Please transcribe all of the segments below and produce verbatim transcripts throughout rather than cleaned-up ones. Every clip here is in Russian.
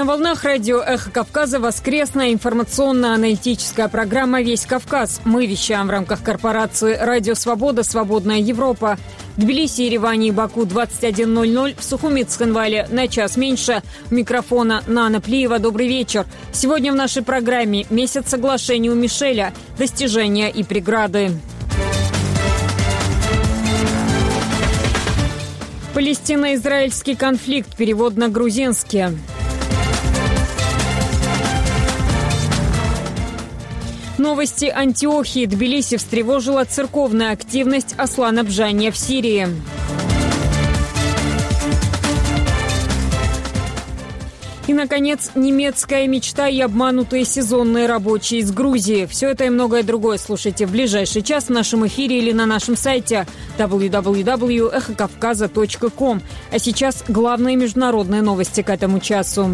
На волнах радио «Эхо Кавказа» воскресная информационно-аналитическая программа «Весь Кавказ». Мы вещаем в рамках корпорации «Радио Свобода. Свободная Европа». В Тбилиси, Ереване и Баку двадцать один ноль ноль, в Сухуми, Цхинвале на час меньше. У микрофона Нана Плиева. Добрый вечер. Сегодня в нашей программе «Месяц соглашений у Мишеля. Достижения и преграды». Палестино-израильский конфликт. Перевод на грузинский. Новости Антиохии. Тбилиси встревожила церковная активность Аслана Бжания в Сирии. И, наконец, немецкая мечта и обманутые сезонные рабочие из Грузии. Все это и многое другое слушайте в ближайший час в нашем эфире или на нашем сайте дабл ю дабл ю дабл ю точка эхо кавказа точка ком. А сейчас главные международные новости к этому часу.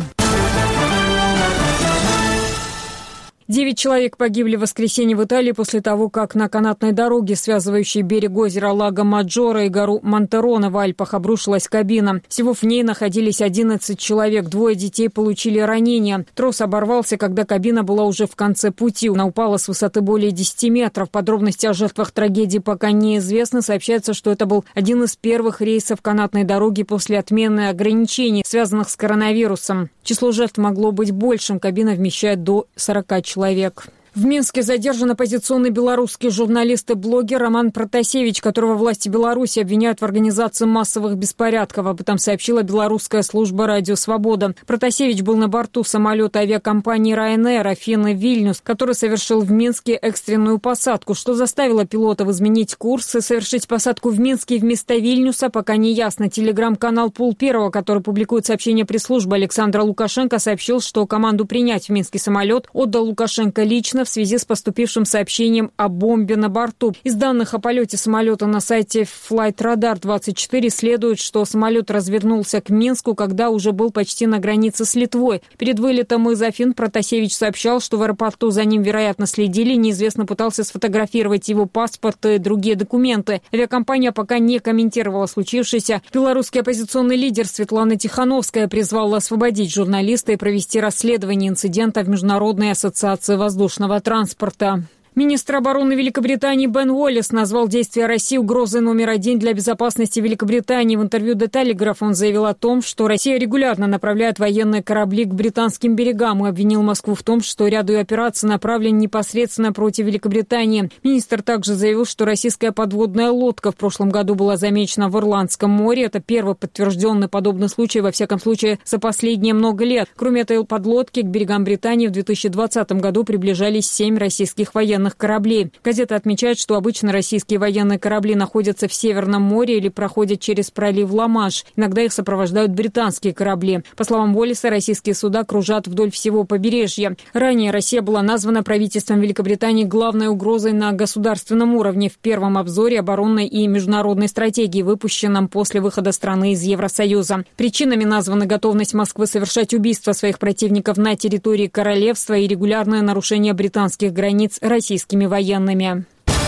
Девять человек погибли в воскресенье в Италии после того, как на канатной дороге, связывающей берег озера Лаго Маджоро и гору Монтероне в Альпах, обрушилась кабина. Всего в ней находились одиннадцать человек. Двое детей получили ранения. Трос оборвался, когда кабина была уже в конце пути. Она упала с высоты более десяти метров. Подробности о жертвах трагедии пока неизвестны. Сообщается, что это был один из первых рейсов канатной дороги после отмены ограничений, связанных с коронавирусом. Число жертв могло быть большим. Кабина вмещает до сорока человек. Человек. В Минске задержан оппозиционный белорусский журналист и блогер Роман Протасевич, которого власти Беларуси обвиняют в организации массовых беспорядков. Об этом сообщила белорусская служба «Радио Свобода». Протасевич был на борту самолета авиакомпании Ryanair Афины-Вильнюс, который совершил в Минске экстренную посадку. Что заставило пилотов изменить курс и совершить посадку в Минске вместо Вильнюса, пока не ясно. Телеграм-канал «Пул Первого», который публикует сообщение пресс-службы Александра Лукашенко, сообщил, что команду принять в Минский самолет отдал Лукашенко лично в связи с поступившим сообщением о бомбе на борту. Из данных о полете самолета на сайте Flightradar двадцать четыре следует, что самолет развернулся к Минску, когда уже был почти на границе с Литвой. Перед вылетом из Афин Протасевич сообщал, что в аэропорту за ним, вероятно, следили. Неизвестно пытался сфотографировать его паспорт и другие документы. Авиакомпания пока не комментировала случившееся. Белорусский оппозиционный лидер Светлана Тихановская призвала освободить журналиста и провести расследование инцидента в Международной ассоциации воздушного транспорта. Министр обороны Великобритании Бен Уоллес назвал действия России угрозой номер один для безопасности Великобритании. В интервью The Telegraph он заявил о том, что Россия регулярно направляет военные корабли к британским берегам и обвинил Москву в том, что ряд ее операций направлен непосредственно против Великобритании. Министр также заявил, что российская подводная лодка в прошлом году была замечена в Ирландском море. Это первый подтвержденный подобный случай, во всяком случае, за последние много лет. Кроме этой подлодки, к берегам Британии в две тысячи двадцатом году приближались семь российских военных кораблей. Газета отмечает, что обычно российские военные корабли находятся в Северном море или проходят через пролив Ла-Манш. Иногда их сопровождают британские корабли. По словам Уоллеса, российские суда кружат вдоль всего побережья. Ранее Россия была названа правительством Великобритании главной угрозой на государственном уровне в первом обзоре оборонной и международной стратегии, выпущенном после выхода страны из Евросоюза. Причинами названы готовность Москвы совершать убийства своих противников на территории королевства и регулярное нарушение британских границ российскими военными.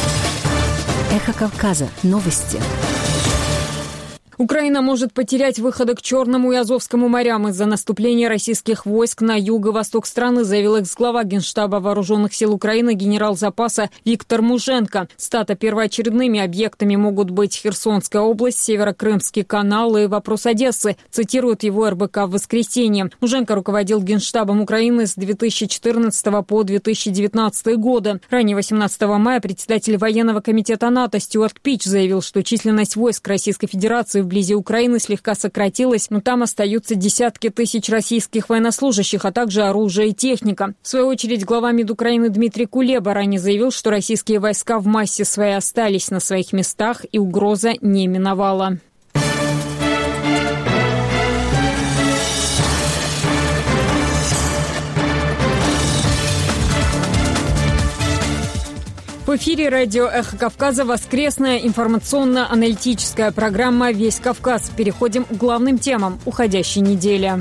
Эхо Кавказа. Новости. Украина может потерять выходы к Черному и Азовскому морям из-за наступления российских войск на юго-восток страны, заявил экс-глава Генштаба Вооруженных сил Украины генерал запаса Виктор Муженко. Стата первоочередными объектами могут быть Херсонская область, Северо-Крымский канал и вопрос Одессы, цитирует его эр бэ ка в воскресенье. Муженко руководил Генштабом Украины с две тысячи четырнадцатого по две тысячи девятнадцатый годы. Ранее восемнадцатого мая председатель военного комитета НАТО Стюарт Пич заявил, что численность войск Российской Федерации в вблизи Украины слегка сократилась, но там остаются десятки тысяч российских военнослужащих, а также оружие и техника. В свою очередь, глава МИД Украины Дмитрий Кулеба ранее заявил, что российские войска в массе своей остались на своих местах и угроза не миновала. В эфире радио «Эхо Кавказа» воскресная информационно-аналитическая программа «Весь Кавказ». Переходим к главным темам уходящей недели.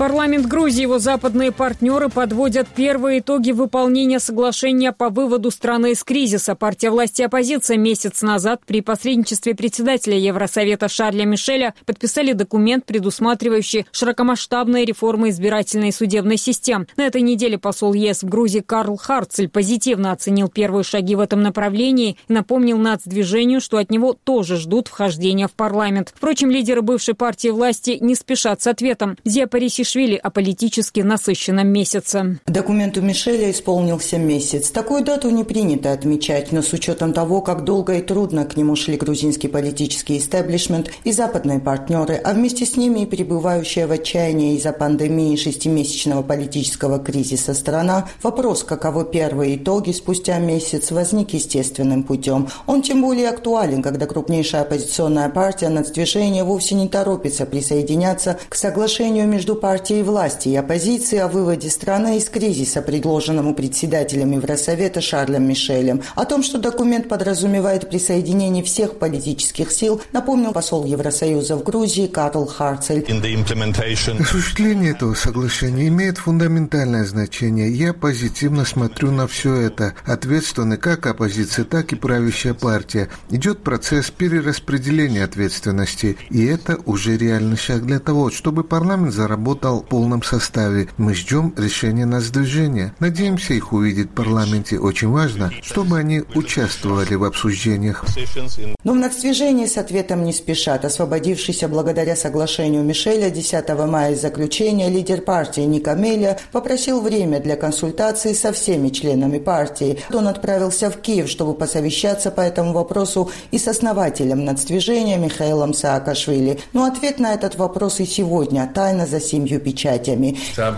Парламент Грузии и его западные партнеры подводят первые итоги выполнения соглашения по выводу страны из кризиса. Партия власти и оппозиция месяц назад при посредничестве председателя Евросовета Шарля Мишеля подписали документ, предусматривающий широкомасштабные реформы избирательной и судебной систем. На этой неделе посол ЕС в Грузии Карл Харцель позитивно оценил первые шаги в этом направлении и напомнил нацдвижению, что от него тоже ждут вхождения в парламент. Впрочем, лидеры бывшей партии власти не спешат с ответом. Зия Парисишвили о политически насыщенном месяце. Документу Мишеля исполнился месяц. Такую дату не принято отмечать, но с учетом того, как долго и трудно к нему шли грузинский политический истеблишмент и западные партнеры, а вместе с ними и пребывающая в отчаянии из-за пандемии шестимесячного политического кризиса страна, вопрос, каковы первые итоги спустя месяц, возник естественным путем. Он тем более актуален, когда крупнейшая оппозиционная партия нацдвижения вовсе не торопится присоединяться к соглашению между партией власти и оппозиции о выводе страны из кризиса, предложенному председателем Евросовета Шарлем Мишелем. О том, что документ подразумевает присоединение всех политических сил, напомнил посол Евросоюза в Грузии Карл Харцель. Осуществление этого соглашения имеет фундаментальное значение. Я позитивно смотрю на все это. Ответственны как оппозиция, так и правящая партия. Идет процесс перераспределения ответственности, и это уже реальный шаг для того, чтобы парламент заработал в полном составе. Мы ждем решения нацдвижения. Надеемся их увидеть в парламенте. Очень важно, чтобы они участвовали в обсуждениях. Но в нацдвижении с ответом не спешат. Освободившийся благодаря соглашению Мишеля десятого мая из заключения лидер партии Ник Мелия попросил время для консультаций со всеми членами партии. Он отправился в Киев, чтобы посовещаться по этому вопросу и с основателем нацдвижения Михаилом Саакашвили. Но ответ на этот вопрос и сегодня тайна за семью печатями.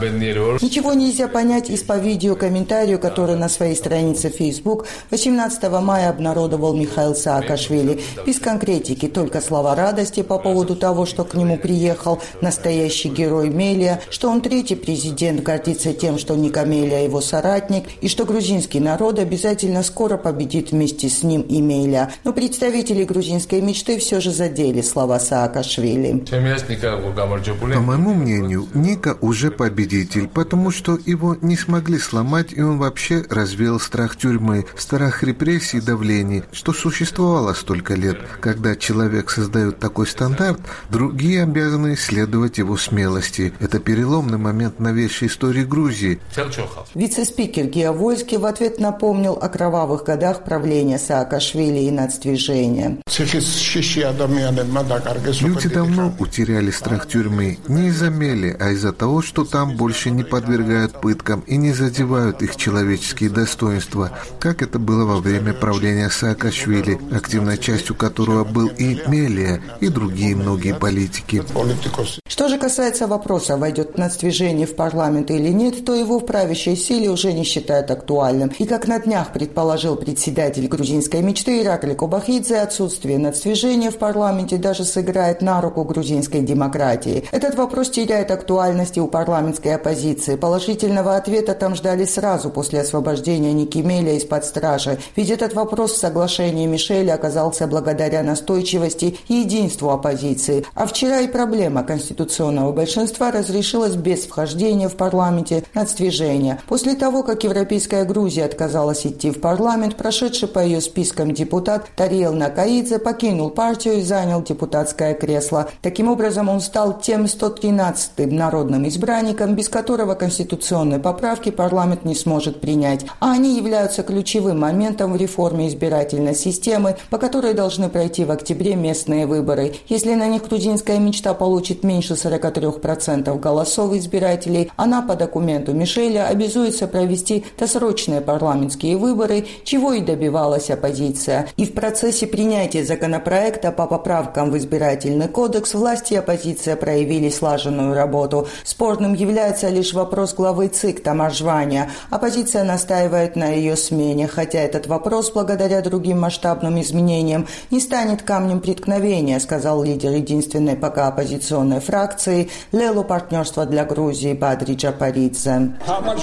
Ничего нельзя понять из по видеокомментарию, который на своей странице в Facebook восемнадцатого мая обнародовал Михаил Саакашвили. Без конкретики, только слова радости по поводу того, что к нему приехал настоящий герой Мелия, что он третий президент, гордится тем, что Ник Мелия его соратник, и что грузинский народ обязательно скоро победит вместе с ним и Мелия. Но представители грузинской мечты все же задели слова Саакашвили. По моему мнению, Ника уже победитель, потому что его не смогли сломать, и он вообще развеял страх тюрьмы, страх репрессий и давлений, что существовало столько лет. Когда человек создает такой стандарт, другие обязаны следовать его смелости. Это переломный момент в новейшей истории Грузии. Вице-спикер Гия Вольский в ответ напомнил о кровавых годах правления Саакашвили и нацдвижения. Люди давно утеряли страх тюрьмы не из-за Мели, а из-за того, что там больше не подвергают пыткам и не задевают их человеческие достоинства, как это было во время правления Саакашвили, активной частью которого был и Мелия, и другие многие политики. Что же касается вопроса, войдет нацдвижение в парламент или нет, то его в правящей силе уже не считают актуальным. И как на днях предположил председатель грузинской мечты Иракли Кобахидзе, отсутствие нацдвижения в парламенте даже сыграет на руку грузинской демократии. Этот вопрос теряет актуальность и у парламентской оппозиции. Положительного ответа там ждали сразу после освобождения Ники Мелия из-под стражи. Ведь этот вопрос в соглашении Мишеля оказался благодаря настойчивости и единству оппозиции. А вчера и проблема конституционного большинства разрешилась без вхождения в парламенте нацдвижения. После того, как Европейская Грузия отказалась идти в парламент, прошедший по ее спискам депутат Тариел Накаидзе покинул партию и занял депутатское кресло. Таким образом, он стал тем сто тринадцатым народным избранником, без которого конституционные поправки парламент не сможет принять. А они являются ключевым моментом в реформе избирательной системы, по которой должны пройти в октябре местные выборы. Если на них грузинская мечта получит меньше сорок три процента голосов избирателей, она по документу Мишеля обязуется провести досрочные парламентские выборы, чего и добивалась оппозиция. И в процессе принятия законопроекта по поправкам в избирательный кодекс власти и оппозиция проявили слаженную работу. Спорным является лишь вопрос главы ЦИК Тамар Жвания. Оппозиция настаивает на ее смене, хотя этот вопрос, благодаря другим масштабным изменениям, не станет камнем преткновения, сказал лидер единственной пока оппозиционной фракции Лелу партнерства для Грузии Бадри Джапаридзе.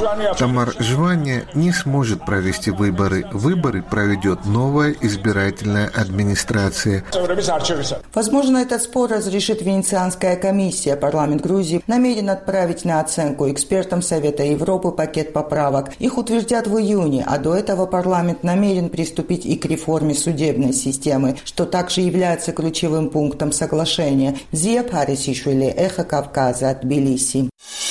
Тамар Жвания не сможет провести выборы. Выборы проведет новая избирательная администрация. Возможно, этот спор разрешит Венецианская комиссия. Парламент Грузии намерен отправить на оценку экспертам Совета Европы пакет поправок. Их утвердят в июне, а до этого парламент намерен приступить и к реформе судебной системы, что также является ключевым пунктом соглашения. Зия Парисишвили, Эхо Кавказа, Тбилиси.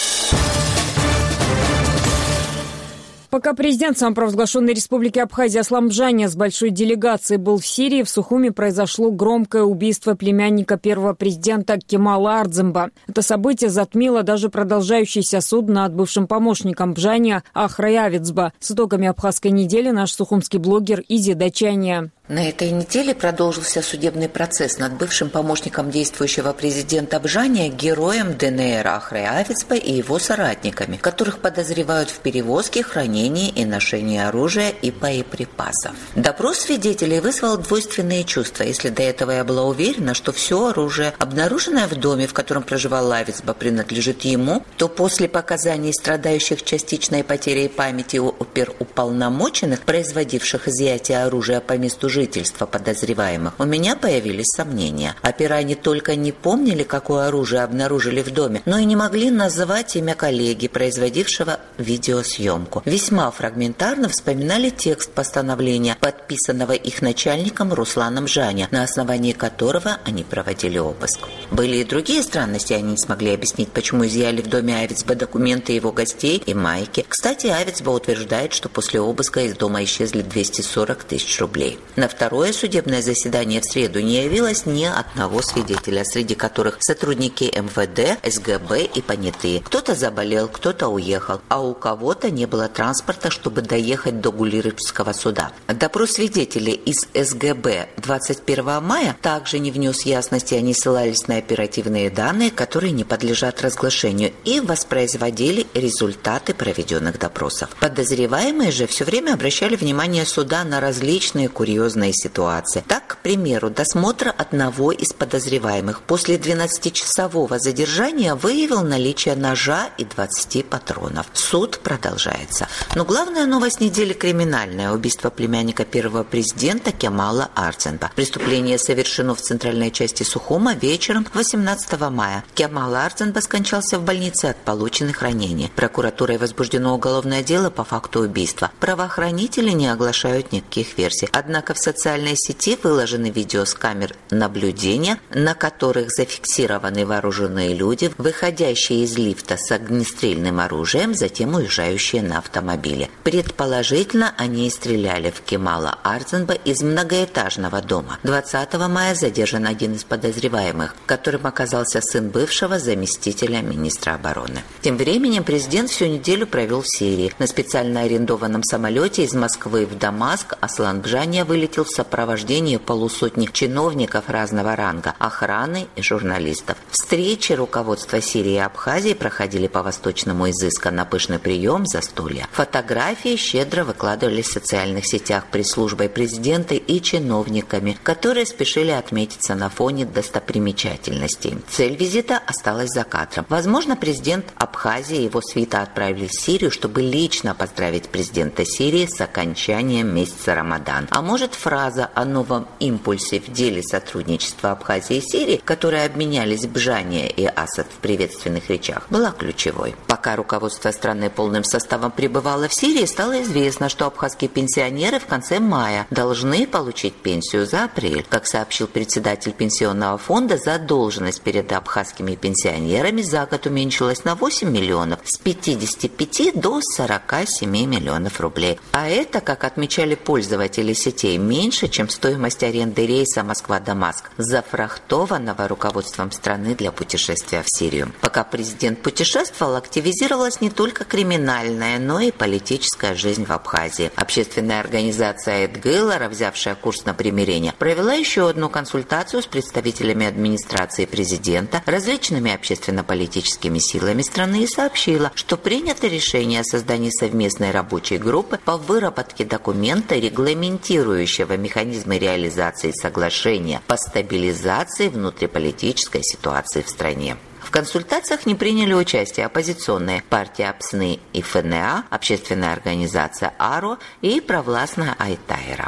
Пока президент самопровозглашенной республики Абхазия Аслан Бжаня с большой делегацией был в Сирии, в Сухуми произошло громкое убийство племянника первого президента Кемала Ардземба. Это событие затмило даже продолжающийся суд над бывшим помощником Бжаня Ахрай Авицба. С итогами абхазской недели наш сухумский блогер Изи Дачания. На этой неделе продолжился судебный процесс над бывшим помощником действующего президента Бжаня, героем ДНР Ахрай Авицба и его соратниками, которых подозревают в перевозке, хранении и ношении оружия и боеприпасов. Допрос свидетелей вызвал двойственные чувства. Если до этого я была уверена, что все оружие, обнаруженное в доме, в котором проживал Авицба, принадлежит ему, то после показаний страдающих частичной потерей памяти оперуполномоченных, производивших изъятие оружия по месту жительства, жительства подозреваемых, у меня появились сомнения. Опера не только не помнили, какое оружие обнаружили в доме, но и не могли называть имя коллеги, производившего видеосъемку. Весьма фрагментарно вспоминали текст постановления, подписанного их начальником Русланом Бжаня, на основании которого они проводили обыск. Были и другие странности, они не смогли объяснить, почему изъяли в доме Авицба документы его гостей и майки. Кстати, Авицба утверждает, что после обыска из дома исчезли двести сорок тысяч рублей. На второе судебное заседание в среду не явилось ни одного свидетеля, среди которых сотрудники эм вэ дэ, эс гэ бэ и понятые. Кто-то заболел, кто-то уехал, а у кого-то не было транспорта, чтобы доехать до Гулирыбского суда. Допрос свидетелей из эс гэ бэ двадцать первого мая также не внес ясности, они ссылались на оперативные данные, которые не подлежат разглашению, и воспроизводили результаты проведенных допросов. Подозреваемые же все время обращали внимание суда на различные курьезные ситуации. Так, к примеру, досмотр одного из подозреваемых после двенадцатичасового задержания выявил наличие ножа и двадцати патронов. Суд продолжается. Но главная новость недели криминальная. Убийство племянника первого президента Кемала Ардземба. Преступление совершено в центральной части Сухума вечером восемнадцатого мая. Кемал Ардземба скончался в больнице от полученных ранений. Прокуратурой возбуждено уголовное дело по факту убийства. Правоохранители не оглашают никаких версий. Однако в социальной сети выложены видео с камер наблюдения, на которых зафиксированы вооруженные люди, выходящие из лифта с огнестрельным оружием, затем уезжающие на автомобиле. Предположительно, они и стреляли в Кемала Ардземба из многоэтажного дома. двадцатого мая задержан один из подозреваемых, которым оказался сын бывшего заместителя министра обороны. Тем временем президент всю неделю провел в Сирии. На специально арендованном самолете из Москвы в Дамаск Аслан Бжаня вылетел в сопровождении полусотни чиновников разного ранга, охраны и журналистов. Встречи руководства Сирии и Абхазии проходили по восточному изысканно пышный прием, застолья. Фотографии щедро выкладывались в социальных сетях пресс-службой президента и чиновниками, которые спешили отметиться на фоне достопримечательностей. Цель визита осталась за кадром. Возможно, президент Абхазии и его свита отправились в Сирию, чтобы лично поздравить президента Сирии с окончанием месяца Рамадан. А может, фраза о новом импульсе в деле сотрудничества Абхазии и Сирии, которые обменялись Бжаня и Асад в приветственных речах, была ключевой. Пока руководство страны полным составом пребывало в Сирии, стало известно, что абхазские пенсионеры в конце мая должны получить пенсию за апрель. Как сообщил председатель пенсионного фонда, задолженность перед абхазскими пенсионерами за год уменьшилась на восемь миллионов, с пятидесяти пяти до сорока семи миллионов рублей. А это, как отмечали пользователи сетей, меньше, чем стоимость аренды рейса Москва-Дамаск, зафрахтованного руководством страны для путешествия в Сирию. Пока президент путешествовал, активизировалась не только криминальная, но и политическая жизнь в Абхазии. Общественная организация Эдгылара, взявшая курс на примирение, провела еще одну консультацию с представителями администрации президента, различными общественно-политическими силами страны и сообщила, что принято решение о создании совместной рабочей группы по выработке документа, регламентирующего механизмы реализации соглашения по стабилизации внутриполитической ситуации в стране. В консультациях не приняли участие оппозиционные партии АПСНы и эф эн а, общественная организация АРО и провластная Айтайра.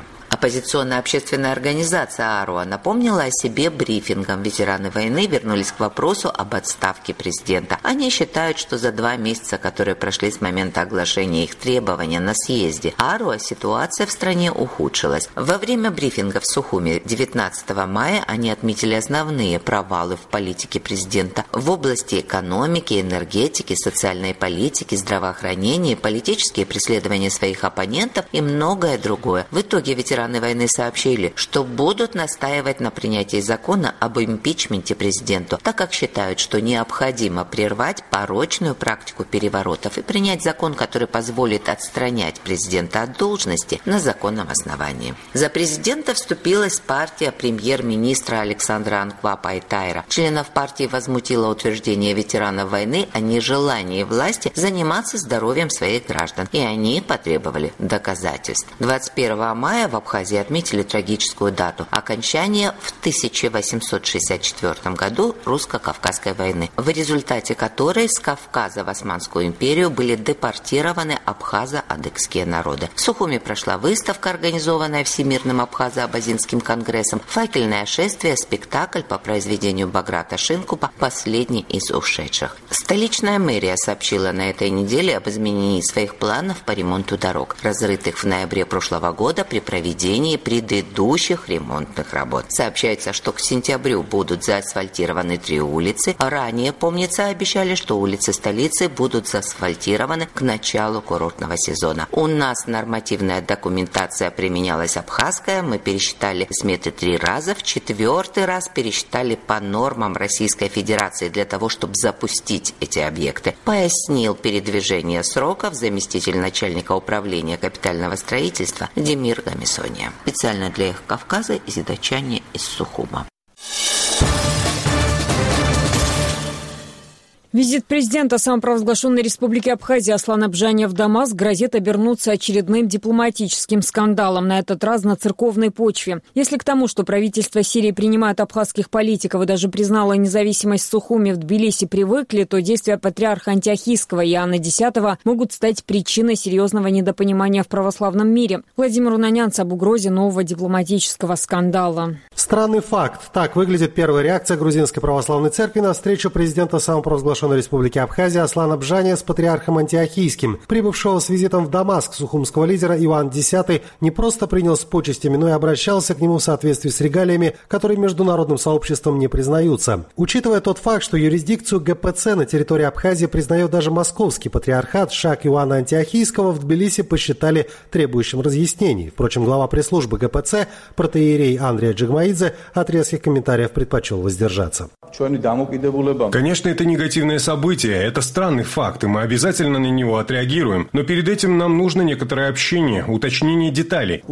Оппозиционная общественная организация «Аруа» напомнила о себе брифингом. Ветераны войны вернулись к вопросу об отставке президента. Они считают, что за два месяца, которые прошли с момента оглашения их требования на съезде «Аруа», ситуация в стране ухудшилась. Во время брифинга в Сухуми девятнадцатого мая они отметили основные провалы в политике президента в области экономики, энергетики, социальной политики, здравоохранения, политические преследования своих оппонентов и многое другое. В итоге ветераны войны сообщили, что будут настаивать на принятии закона об импичменте президенту, так как считают, что необходимо прервать порочную практику переворотов и принять закон, который позволит отстранять президента от должности на законном основании. За президента вступилась партия премьер-министра Александра Анквапа Айтайра. Членов партии возмутило утверждение ветеранов войны о нежелании власти заниматься здоровьем своих граждан, и они потребовали доказательств. двадцать первого мая в Абхазии отметили трагическую дату – окончания в тысяча восемьсот шестьдесят четвёртом году русско-кавказской войны, в результате которой с Кавказа в Османскую империю были депортированы абхазо-адыгские народы. В Сухуми прошла выставка, организованная Всемирным абхазо-абазинским конгрессом, факельное шествие, спектакль по произведению Баграта Шинкупа «Последний из ушедших». Столичная мэрия сообщила на этой неделе об изменении своих планов по ремонту дорог, разрытых в ноябре прошлого года при проведении предыдущих ремонтных работ. Сообщается, что к сентябрю будут заасфальтированы три улицы. Ранее, помнится, обещали, что улицы столицы будут заасфальтированы к началу курортного сезона. У нас нормативная документация применялась абхазская, мы пересчитали сметы три раза, в четвертый раз пересчитали по нормам Российской Федерации для того, чтобы запустить эти объекты, пояснил передвижение сроков заместитель начальника управления капитального строительства Демир Гамисония. Специально для их Кавказа Зидачане из Сухума. Визит президента самопровозглашенной Республики Абхазия Аслана Бжания в Дамаск грозит обернуться очередным дипломатическим скандалом, на этот раз на церковной почве. Если к тому, что правительство Сирии принимает абхазских политиков и даже признало независимость Сухуми в Тбилиси, привыкли, то действия патриарха Антиохийского Иоанна X могут стать причиной серьезного недопонимания в православном мире. Владимир Унанянц об угрозе нового дипломатического скандала. Странный факт. Так выглядит первая реакция грузинской православной церкви на встречу президента самопровозглашенной Республики Абхазия Аслана Бжания с патриархом Антиохийским. Прибывшего с визитом в Дамаск сухумского лидера Иоанн X не просто принял с почестями, но и обращался к нему в соответствии с регалиями, которые международным сообществом не признаются. Учитывая тот факт, что юрисдикцию ГПЦ на территории Абхазии признает даже московский патриархат, шаг Иоанна Антиохийского в Тбилиси посчитали требующим разъяснений. Впрочем, глава пресс-службы ГПЦ, протоиерей Андрей Джигмаидзе, от резких комментариев предпочел воздержаться. Конечно, это негативное событие, это странный факт, и мы обязательно на него отреагируем. Но перед этим нам нужно некоторое общение, уточнение деталей.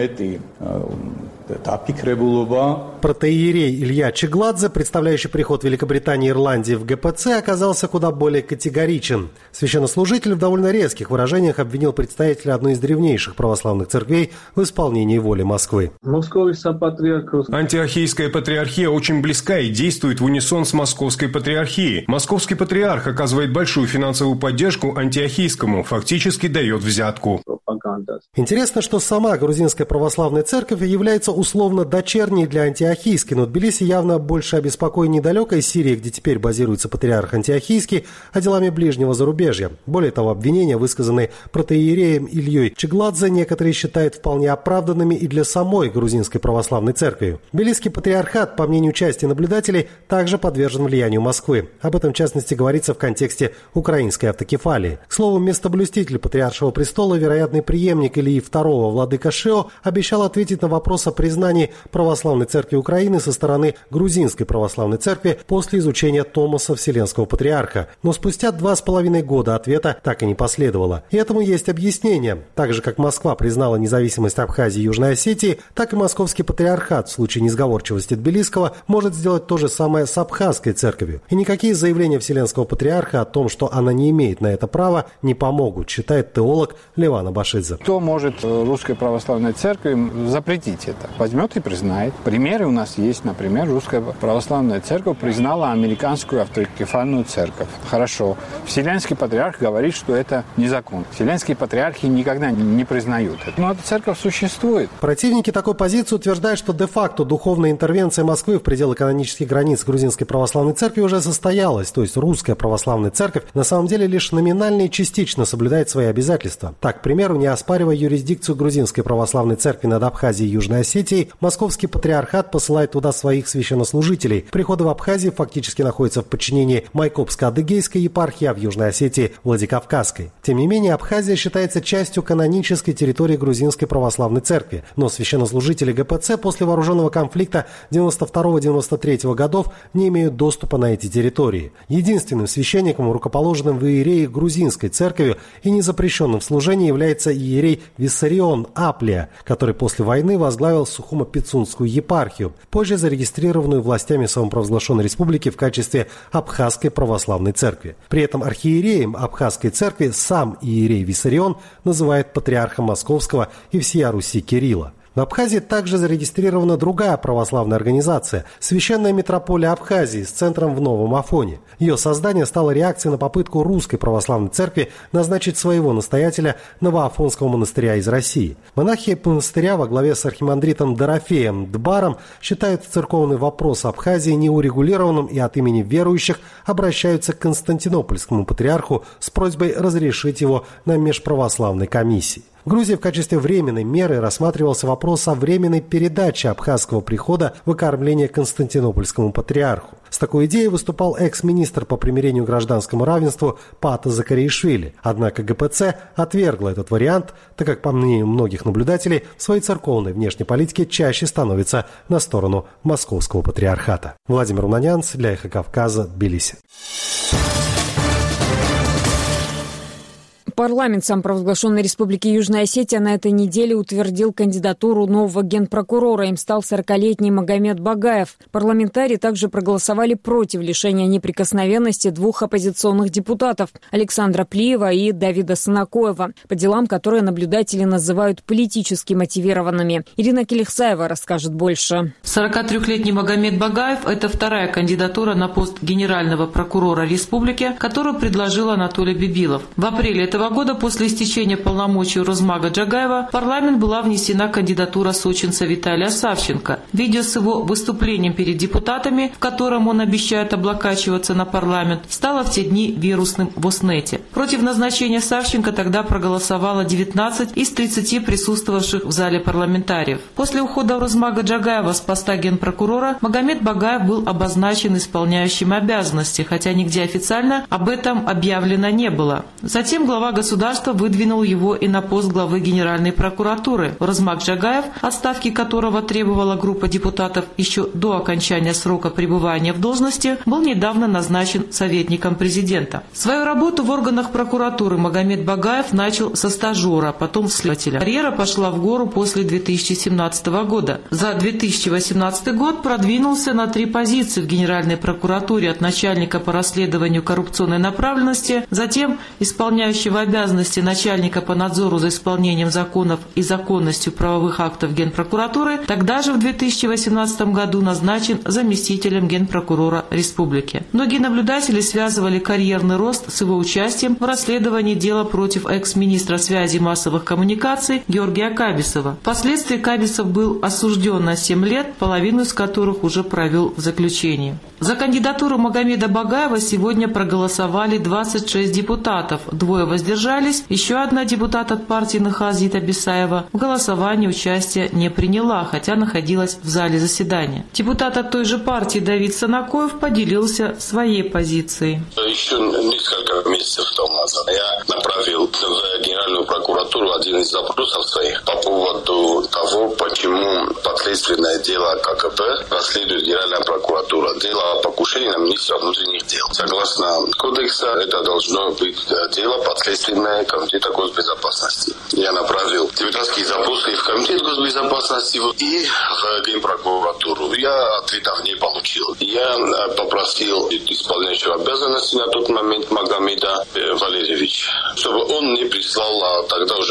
Протоиерей Илья Чегладзе, представляющий приход Великобритании и Ирландии в ГПЦ, оказался куда более категоричен. Священнослужитель в довольно резких выражениях обвинил представителя одной из древнейших православных церквей в исполнении воли Москвы. Антиохийская патриархия очень близка и действует в унисон с Московской патриархией. Московский патриарх оказывает большую финансовую поддержку Антиохийскому, фактически дает взятку. Интересно, что сама грузинская православная церковь является условно дочерней для Антиохийской, но Тбилиси явно больше обеспокоен не далекой Сирии, где теперь базируется патриарх Антиохийский, а делами ближнего зарубежья. Более того, обвинения, высказанные протоиереем Ильей Чегладзе, некоторые считают вполне оправданными и для самой грузинской православной церкви. Тбилисский патриархат, по мнению части наблюдателей, также подвержен влиянию Москвы. Об этом, в частности, говорится в контексте украинской автокефалии. К слову, местоблюститель патриаршего престола, вероятный преемник Ильи второго, владыка Шио, обещал ответить на вопрос о признании православной церкви Украины со стороны грузинской православной церкви после изучения Томоса Вселенского патриарха. Но спустя два с половиной года ответа так и не последовало. И этому есть объяснение. Так же, как Москва признала независимость Абхазии и Южной Осетии, так и московский патриархат в случае несговорчивости Тбилисского может сделать то же самое с абхазской церковью. И никакие заявления Вселенского патриарха о том, что она не имеет на это права, не помогут, считает теолог Леван Абашидзе. Хафиза. Кто может Русской Православной Церкви запретить это? Возьмет и признает. Примеры у нас есть. Например, Русская Православная Церковь признала американскую автокефальную церковь. Хорошо. Вселенский патриарх говорит, что это незаконно. Вселенские патриархи никогда не признают это. Но эта церковь существует. Противники такой позиции утверждают, что де-факто духовная интервенция Москвы в пределы канонических границ Грузинской Православной Церкви уже состоялась. То есть Русская Православная Церковь на самом деле лишь номинально и частично соблюдает свои обязательства. Так, к примеру, не оспаривая юрисдикцию Грузинской Православной Церкви над Абхазией и Южной Осетией, Московский патриархат посылает туда своих священнослужителей. Приходы в Абхазии фактически находятся в подчинении Майкопско-Адыгейской епархии, а в Южной Осетии – Владикавказской. Тем не менее, Абхазия считается частью канонической территории Грузинской Православной Церкви. Но священнослужители ГПЦ после вооруженного конфликта девяносто второго — девяносто третьего годов не имеют доступа на эти территории. Единственным священником, рукоположенным в иерее Грузинской Церковью и не запрещенным в служении, является иерей Виссарион Аплия, который после войны возглавил Сухумо-Пицунскую епархию, позже зарегистрированную властями самопровозглашенной республики в качестве Абхазской Православной Церкви. При этом архиереем Абхазской Церкви сам иерей Виссарион называет патриарха Московского и всея Руси Кирилла. В Абхазии также зарегистрирована другая православная организация – Священная Митрополия Абхазии с центром в Новом Афоне. Ее создание стало реакцией на попытку Русской Православной Церкви назначить своего настоятеля Новоафонского монастыря из России. Монахи монастыря во главе с архимандритом Дорофеем Дбаром считают церковный вопрос Абхазии неурегулированным и от имени верующих обращаются к Константинопольскому патриарху с просьбой разрешить его на межправославной комиссии. В Грузии в качестве временной меры рассматривался вопрос о временной передаче абхазского прихода в окормление Константинопольскому патриарху. С такой идеей выступал экс-министр по примирению и гражданскому равенству Пата Закариишвили. Однако ГПЦ отвергла этот вариант, так как, по мнению многих наблюдателей, в своей церковной внешней политике чаще становится на сторону Московского патриархата. Владимир Унанянц для Эхо Кавказа, Тбилиси. Парламент самопровозглашенной Республики Южная Осетия на этой неделе утвердил кандидатуру нового генпрокурора. Им стал сорокалетний Магомед Багаев. Парламентарии также проголосовали против лишения неприкосновенности двух оппозиционных депутатов – Александра Плиева и Давида Санакоева, по делам, которые наблюдатели называют политически мотивированными. Ирина Келихсаева расскажет больше. сорокатрёхлетний Магомед Багаев – это вторая кандидатура на пост генерального прокурора республики, которую предложил Анатолий Бибилов. В апреле этого года после истечения полномочий Урозмага Джагаева в парламент была внесена кандидатура сочинца Виталия Савченко. Видео с его выступлением перед депутатами, в котором он обещает облокачиваться на парламент, стало в те дни вирусным в Оснете. Против назначения Савченко тогда проголосовало девятнадцать из тридцати присутствовавших в зале парламентариев. После ухода Урозмага Джагаева с поста генпрокурора Магомед Багаев был обозначен исполняющим обязанности, хотя нигде официально об этом объявлено не было. Затем глава государства выдвинул его и на пост главы Генеральной прокуратуры. Урозмаг Джагаев, отставки которого требовала группа депутатов еще до окончания срока пребывания в должности, был недавно назначен советником президента. Свою работу в органах прокуратуры Магомед Багаев начал со стажера, потом следователя. Карьера пошла в гору после две тысячи семнадцатого года. За две тысячи восемнадцатый год продвинулся на три позиции в Генеральной прокуратуре от начальника по расследованию коррупционной направленности, затем исполняющего обязанности начальника по надзору за исполнением законов и законностью правовых актов Генпрокуратуры, тогда же в две тысячи восемнадцатом году назначен заместителем Генпрокурора республики. Многие наблюдатели связывали карьерный рост с его участием в расследовании дела против экс-министра связи и массовых коммуникаций Георгия Кабисова. Впоследствии Кабисов был осужден на семь лет, половину из которых уже провел в заключении. За кандидатуру Магомеда Багаева сегодня проголосовали двадцать шесть депутатов, двое воздержались, еще одна депутат от партии Нахазита Бисаева в голосовании участия не приняла, хотя находилась в зале заседания. Депутат от той же партии Давид Санакоев поделился своей позицией. Еще несколько месяцев тому назад я направил в Генеральную прокуратуру один из запросов своих по поводу того, почему подследственное дело ККП расследует Генеральная прокуратура. Дело о покушении на министра внутренних дел. Согласно кодекса, это должно быть дело подследственное Комитета госбезопасности. Я направил депутатские запросы и в Комитет госбезопасности, и в Генпрокуратуру. Я ответов не получил. Я попросил исполняющего обязанности на тот момент Магомеда Валерьевича, чтобы он мне прислал тогда уже ответ,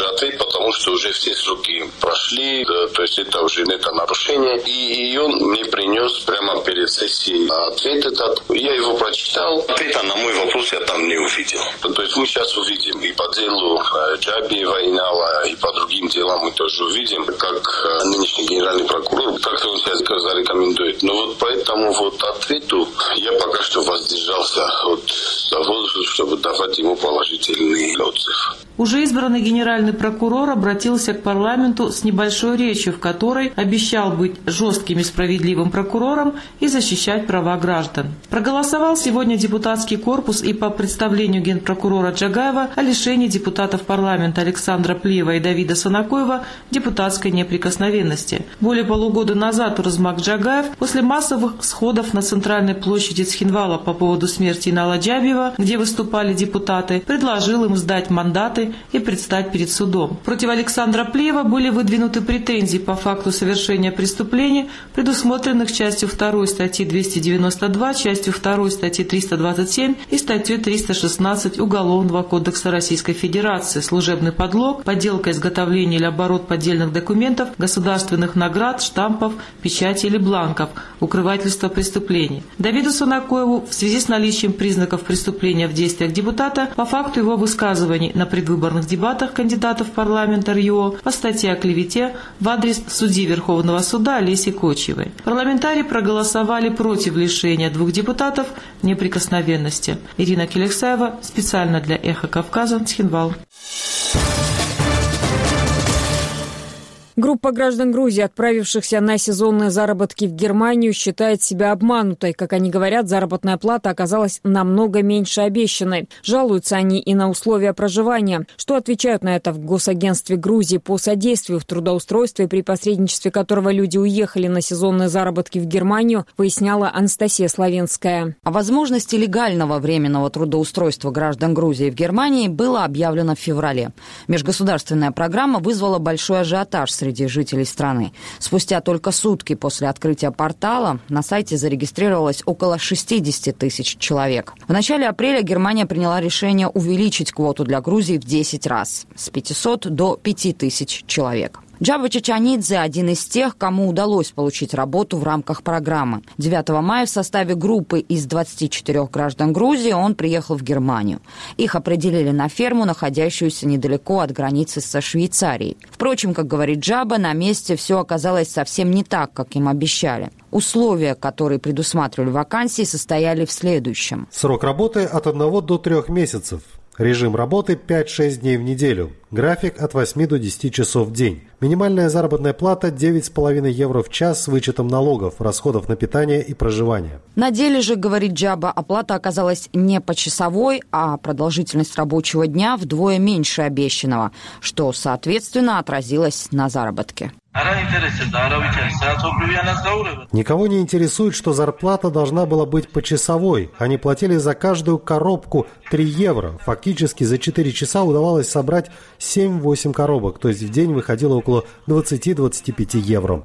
потому что уже все сроки прошли, да, то есть это уже это нарушение. И он мне принес прямо перед сессией ответ этот. Я его прочитал. Ответа на мой вопрос я там не увидел. То есть мы сейчас увидим и по делу Джабиева и Нала, и по другим делам мы тоже увидим, как нынешний генеральный прокурор, как-то он себя зарекомендует. Но вот по этому вот ответу я пока что воздержался от того, чтобы давать ему положительный отзыв. Уже избранный генеральный прокурор обратился к парламенту с небольшой речью, в которой обещал быть жестким и справедливым прокурором и защищать права граждан. Проголосовал сегодня депутатский корпус и по представлению генпрокурора Джагаева о лишении депутатов парламента Александра Плиева и Давида Санакоева депутатской неприкосновенности. Более полугода назад Урзмак Джагаев после массовых сходов на центральной площади Цхинвала по поводу смерти Инала Джабиева, где выступали депутаты, предложил им сдать мандаты и предстать перед судом. Против Александра Плиева были выдвинуты претензии по факту совершения преступлений, предусмотренных частью второй статьи двести девяносто два, частью второй статьи триста двадцать семь и статьей триста шестнадцать Уголовного кодекса Российской Федерации «Служебный подлог, подделка, изготовление или оборот поддельных документов, государственных наград, штампов, печати или бланков, укрывательство преступлений». Давиду Санакоеву в связи с наличием признаков преступления в действиях депутата по факту его высказываний на предвыборных дебатах кандидатов в парламент РЮО по статье о клевете в адрес судьи Верховного суда Олеси Кочевой. Парламентарии проголосовали против лишения двух депутатов неприкосновенности. Ирина Келексаева специально для «Эхо Кавказа», Цхинвал. Группа граждан Грузии, отправившихся на сезонные заработки в Германию, считает себя обманутой. Как они говорят, заработная плата оказалась намного меньше обещанной. Жалуются они и на условия проживания. Что отвечают на это в Госагентстве Грузии по содействию в трудоустройстве, при посредничестве которого люди уехали на сезонные заработки в Германию, поясняла Анастасия Славенская. О возможности легального временного трудоустройства граждан Грузии в Германии было объявлено в феврале. Межгосударственная программа вызвала большой ажиотаж среди среди жителей страны. Спустя только сутки после открытия портала на сайте зарегистрировалось около шестьдесят тысяч человек. В начале апреля Германия приняла решение увеличить квоту для Грузии в десять раз, с пятисот до пяти тысяч человек. Джаба Чачанидзе – один из тех, кому удалось получить работу в рамках программы. девятого мая в составе группы из двадцати четырёх граждан Грузии он приехал в Германию. Их определили на ферму, находящуюся недалеко от границы со Швейцарией. Впрочем, как говорит Джаба, на месте все оказалось совсем не так, как им обещали. Условия, которые предусматривали вакансии, состояли в следующем. Срок работы от одного до трех месяцев. Режим работы пять-шесть дней в неделю. График от восьми до десяти часов в день. Минимальная заработная плата девять с половиной евро в час с вычетом налогов, расходов на питание и проживание. На деле же, говорит Джаба, оплата оказалась не почасовой, а продолжительность рабочего дня вдвое меньше обещанного, что, соответственно, отразилось на заработке. Никого не интересует, что зарплата должна была быть почасовой. Они платили за каждую коробку три евро. Фактически за четыре часа удавалось собрать семь-восемь коробок, то есть в день выходило около двадцать-двадцать пять евро.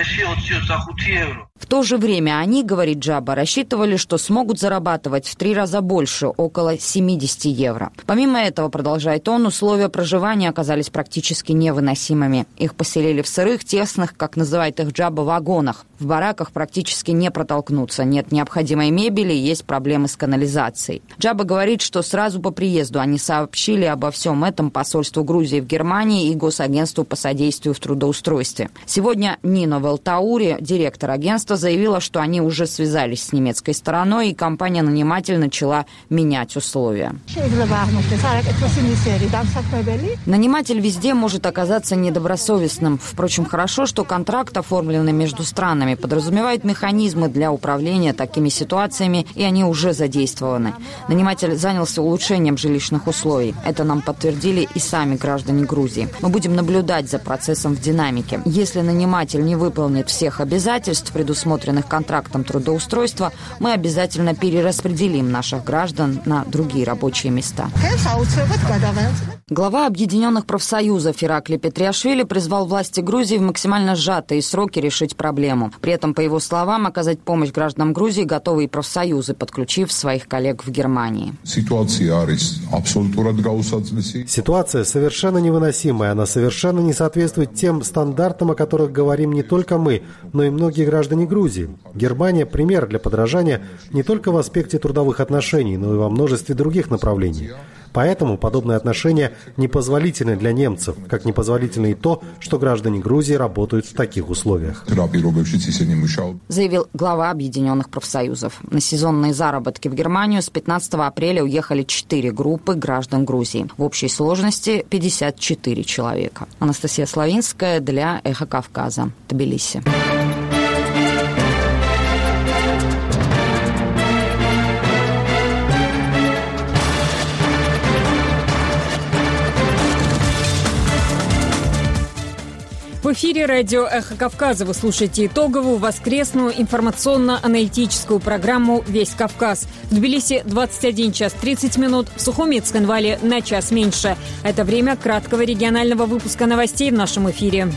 В то же время они, говорит Джаба, рассчитывали, что смогут зарабатывать в три раза больше, около семьдесят евро. Помимо этого, продолжает он, условия проживания оказались практически невыносимыми. Их поселили в сырых, тесных, как называет их Джаба, вагонах. В бараках практически не протолкнуться, нет необходимой мебели, есть проблемы с канализацией. Джаба говорит, что сразу по приезду они сообщили обо всем этом посольству Грузии в Германии и Госагентству по содействию в трудоустройстве. Сегодня Нино Велтаури, директор агентства, заявила, что они уже связались с немецкой стороной, и компания-наниматель начала менять условия. Наниматель везде может оказаться недобросовестным. Впрочем, хорошо, что контракт, оформленный между странами, подразумевает механизмы для управления такими ситуациями, и они уже задействованы. Наниматель занялся улучшением жилищных условий. Это нам подтвердили и сами граждане Грузии. Мы будем наблюдать за процессом в динамике. Если наниматель не выполнит всех обязательств, предусмотренных контрактом трудоустройства, мы обязательно перераспределим наших граждан на другие рабочие места. Глава Объединенных профсоюзов Ираклий Петриашвили призвал власти Грузии в максимально сжатые сроки решить проблему. При этом, по его словам, оказать помощь гражданам Грузии готовы и профсоюзы, подключив своих коллег в Германии. Ситуация совершенно невыносимая. Она совершенно не соответствует тем стандартам, о которых говорим не только мы, но и многие граждане Грузии. Германия – пример для подражания не только в аспекте трудовых отношений, но и во множестве других направлений. Поэтому подобные отношения непозволительны для немцев, как непозволительно и то, что граждане Грузии работают в таких условиях. Заявил глава Объединенных профсоюзов. На сезонные заработки в Германию с пятнадцатого апреля уехали четыре группы граждан Грузии. В общей сложности пятьдесят четыре человека. Анастасия Славинская для «Эхо Кавказа», Тбилиси. В эфире радио «Эхо Кавказа». Вы слушаете итоговую воскресную информационно-аналитическую программу «Весь Кавказ». В Тбилиси двадцать один час тридцать минут, в Сухуми и Цхинвале на час меньше. Это время краткого регионального выпуска новостей в нашем эфире.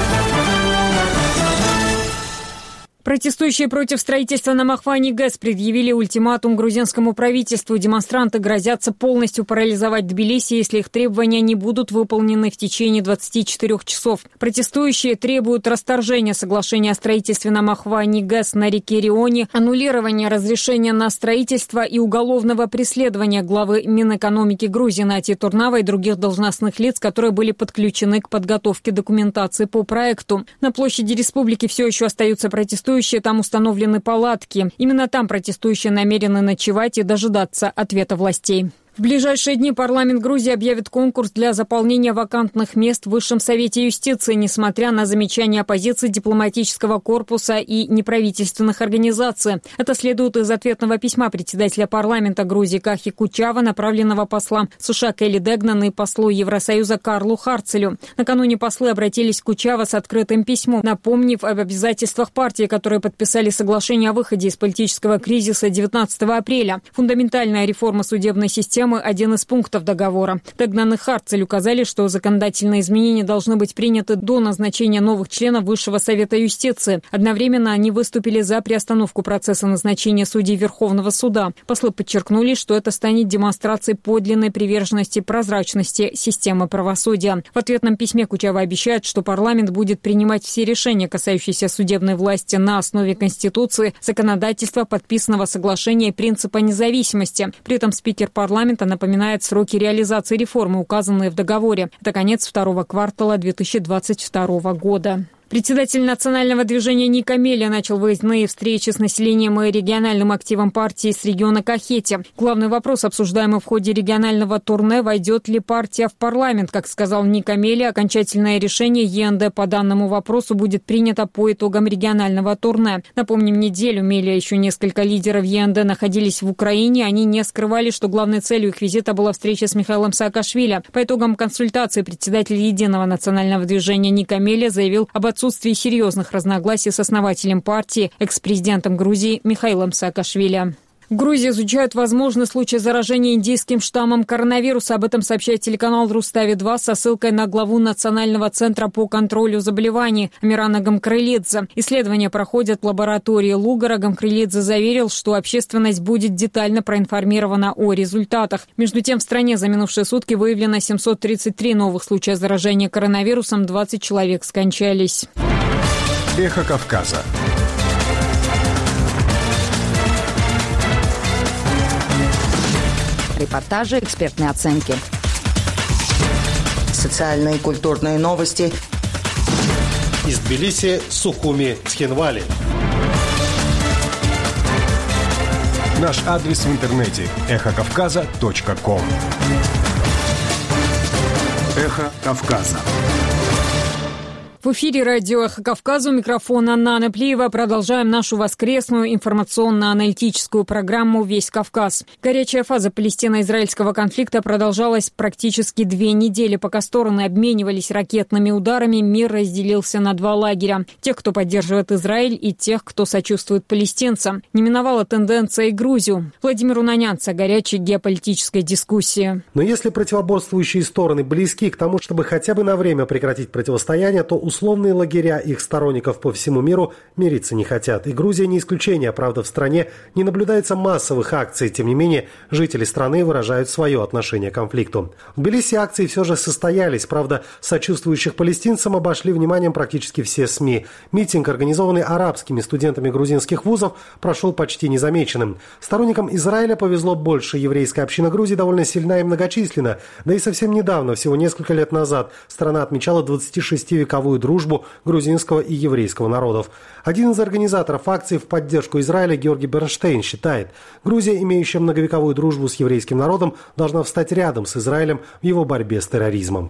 Протестующие против строительства на Махване ГЭС предъявили ультиматум грузинскому правительству. Демонстранты грозятся полностью парализовать Тбилиси, если их требования не будут выполнены в течение двадцати четырёх часов. Протестующие требуют расторжения соглашения о строительстве на Махване ГЭС на реке Риони, аннулирования разрешения на строительство и уголовного преследования главы Минэкономики Грузии Нати Турнава и других должностных лиц, которые были подключены к подготовке документации по проекту. На площади республики все еще остаются протестующие. Там установлены палатки. Именно там протестующие намерены ночевать и дожидаться ответа властей. В ближайшие дни парламент Грузии объявит конкурс для заполнения вакантных мест в Высшем Совете юстиции, несмотря на замечания оппозиции, дипломатического корпуса и неправительственных организаций. Это следует из ответного письма председателя парламента Грузии Кахи Кучава, направленного послам США Келли Дегнан и послу Евросоюза Карлу Харцелю. Накануне послы обратились к Кучава с открытым письмом, напомнив об обязательствах партии, которые подписали соглашение о выходе из политического кризиса девятнадцатого апреля. Фундаментальная реформа судебной системы – один из пунктов договора. Дегнан и Харцель указали, что законодательные изменения должны быть приняты до назначения новых членов Высшего Совета юстиции. Одновременно они выступили за приостановку процесса назначения судей Верховного суда. Послы подчеркнули, что это станет демонстрацией подлинной приверженности прозрачности системы правосудия. В ответном письме Кучава обещает, что парламент будет принимать все решения, касающиеся судебной власти, на основе Конституции, законодательства, подписанного соглашения и принципа независимости. При этом спикер парламента напоминает сроки реализации реформы, указанные в договоре. Это конец второго квартала две тысячи двадцать второго года. Председатель национального движения Ника Мелия начал выездные встречи с населением и региональным активом партии с региона Кахети. Главный вопрос, обсуждаемый в ходе регионального турне, войдет ли партия в парламент. Как сказал Ника Мелия, окончательное решение ЕНД по данному вопросу будет принято по итогам регионального турне. Напомним, неделю Мелия еще несколько лидеров ЕНД находились в Украине. Они не скрывали, что главной целью их визита была встреча с Михаилом Саакашвили. По итогам консультации председатель Единого национального движения Ника Мелия заявил об отсутствии серьезных разногласий с основателем партии, экс-президентом Грузии Михаилом Саакашвили. В Грузии изучают возможный случай заражения индийским штаммом коронавируса. Об этом сообщает телеканал Рустави два со ссылкой на главу Национального центра по контролю заболеваний Амирана Гамкрылидзе. Исследования проходят в лаборатории Лугара. Гамкрылидзе заверил, что общественность будет детально проинформирована о результатах. Между тем, в стране за минувшие сутки выявлено семьсот тридцать три новых случая заражения коронавирусом, двадцать человек скончались. Эхо Кавказа. Репортажи, экспертные оценки. Социальные и культурные новости. Из Тбилиси, Сухуми, Цхинвали. Наш адрес в интернете – эхо кавказа точка ком. Эхо Кавказа. В эфире радио «Эхо Кавказа», у микрофона Нана Плиева. Продолжаем нашу воскресную информационно-аналитическую программу «Весь Кавказ». Горячая фаза палестино-израильского конфликта продолжалась практически две недели. Пока стороны обменивались ракетными ударами, мир разделился на два лагеря. Тех, кто поддерживает Израиль, и тех, кто сочувствует палестинцам. Не миновала тенденция и Грузию. Владимир Унанянц о горячей геополитической дискуссии. Но если противоборствующие стороны близки к тому, чтобы хотя бы на время прекратить противостояние, то условные лагеря их сторонников по всему миру мириться не хотят. И Грузия не исключение. Правда, в стране не наблюдается массовых акций. Тем не менее, жители страны выражают свое отношение к конфликту. В Тбилиси акции все же состоялись. Правда, сочувствующих палестинцам обошли вниманием практически все СМИ. Митинг, организованный арабскими студентами грузинских вузов, прошел почти незамеченным. Сторонникам Израиля повезло больше. Еврейская община Грузии довольно сильна и многочисленна. Да и совсем недавно, всего несколько лет назад, страна отмечала двадцатишестивековую дружбу грузинского и еврейского народов. Один из организаторов акции в поддержку Израиля, Георгий Бернштейн, считает, Грузия, имеющая многовековую дружбу с еврейским народом, должна встать рядом с Израилем в его борьбе с терроризмом.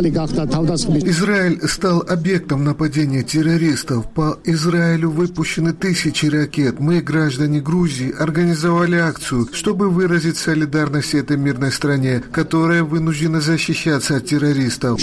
Израиль стал объектом нападения террористов. По Израилю выпущены тысячи ракет. Мы, граждане Грузии, организовали акцию, чтобы выразить солидарность этой мирной стране, которая вынуждена защищаться от террористов.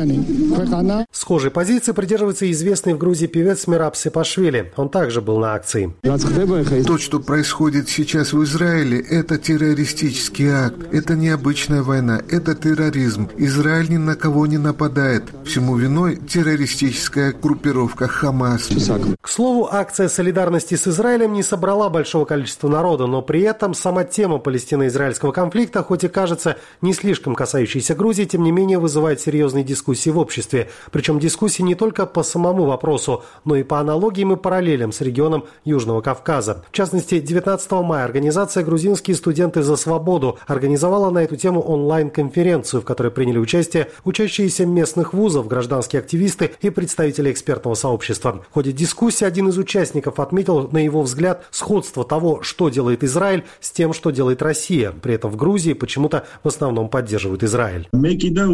Схожей позиции придерживается известный в Грузии певец Мераб Сепашвили. Он также был на акции. То, что происходит сейчас в Израиле, это террористический акт. Это необычная война, это терроризм. Израиль ни на кого не нападает. Всему виной террористическая группировка Хамас. К слову, акция солидарности с Израилем не собрала большого количества народа, но при этом сама тема палестино-израильского конфликта, хоть и кажется не слишком касающейся Грузии, тем не менее вызывает серьезные дискуссии в обществе. Причем дискуссии не только по самому вопросу, но и по аналогиям и параллелям с регионом Южного Кавказа. В частности, девятнадцатого мая организация «Грузинские студенты за свободу» организовала на эту тему онлайн-конференцию, в которой приняли участие учащиеся местных вузов, гражданские активисты и представители экспертного сообщества. В ходе дискуссии один из участников отметил, на его взгляд, сходство того, что делает Израиль, с тем, что делает Россия. При этом в Грузии почему-то в основном поддерживают Израиль. У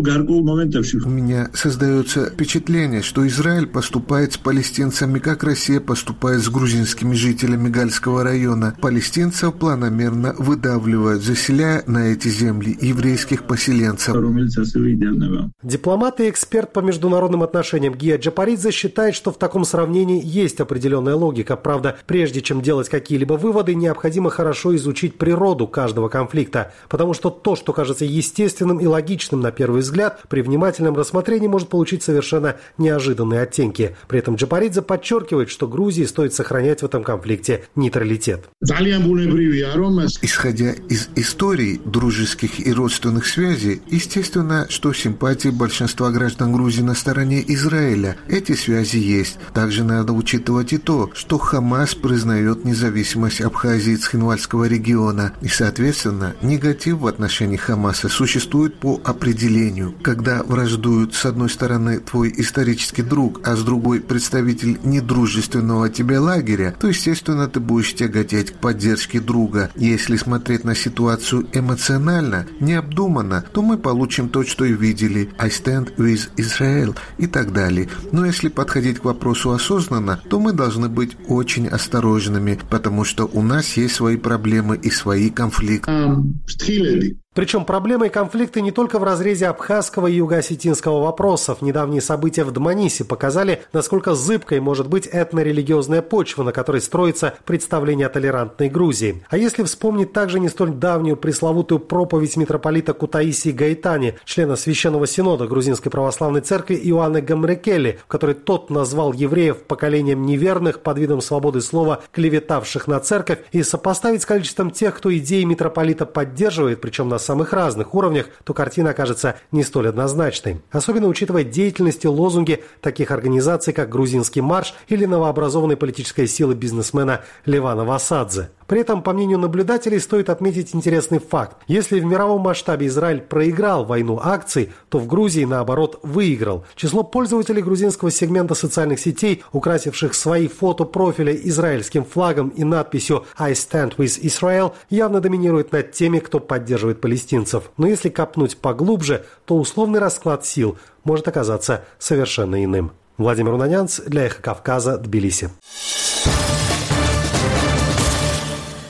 меня создается впечатление, что Израиль поступает с палестинцами, как Россия поступает с грузинскими жителями Гальского района. Палестинцев планомерно выдавливают, заселяя на эти земли еврейских поселенцев. Дипломат и эксперт по международным отношениям Гия Джапаридзе считает, что в таком сравнении есть определенная логика. Правда, прежде чем делать какие-либо выводы, необходимо хорошо изучить природу каждого конфликта, потому что то, что кажется естественным и логичным на первый взгляд, при внимательном рассмотрении может получить совершенно неожиданные оттенки. При этом Джапаридзе подчеркивает, что Грузии стоит сохранять в этом конфликте нейтралитет. Исходя из истории дружеских и родственных связей, естественно, что симпатии большинства граждан Грузии на стороне Израиля. Эти связи есть. Также надо учитывать и то, что Хамас признает независимость Абхазии и Цхинвальского региона. И, соответственно, негатив в отношении Хамаса существует по определению. Когда враждуют с одной стороны твой исторический друг, а с другой представитель недружественного тебе лагеря, то, естественно, ты будешь тяготеть к поддержке друга. Если смотреть на ситуацию эмоционально, необдуманно, то мы получим то, что и видели. I stand with Israel и так далее. Но если подходить к вопросу осознанно, то мы должны быть очень осторожными, потому что у нас есть свои проблемы и свои конфликты. Причем проблемы и конфликты не только в разрезе абхазского и юго-осетинского вопросов. Недавние события в Дманисе показали, насколько зыбкой может быть этнорелигиозная почва, на которой строится представление о толерантной Грузии. А если вспомнить также не столь давнюю пресловутую проповедь митрополита Кутаисии Гаитани, члена Священного Синода Грузинской Православной Церкви Иоанна Гамрекели, в которой тот назвал евреев поколением неверных под видом свободы слова, клеветавших на церковь, и сопоставить с количеством тех, кто идеи митрополита поддерживает, причем на самых разных уровнях, то картина окажется не столь однозначной. Особенно учитывая деятельность и лозунги таких организаций, как «Грузинский марш» или новообразованной политической силы бизнесмена Левана Васадзе. При этом, по мнению наблюдателей, стоит отметить интересный факт. Если в мировом масштабе Израиль проиграл войну акций, то в Грузии, наоборот, выиграл. Число пользователей грузинского сегмента социальных сетей, украсивших свои фото-профили израильским флагом и надписью «I stand with Israel», явно доминирует над теми, кто поддерживает палестинцев. Но если копнуть поглубже, то условный расклад сил может оказаться совершенно иным. Владимир Унанянц для «Эхо Кавказа», Тбилиси. В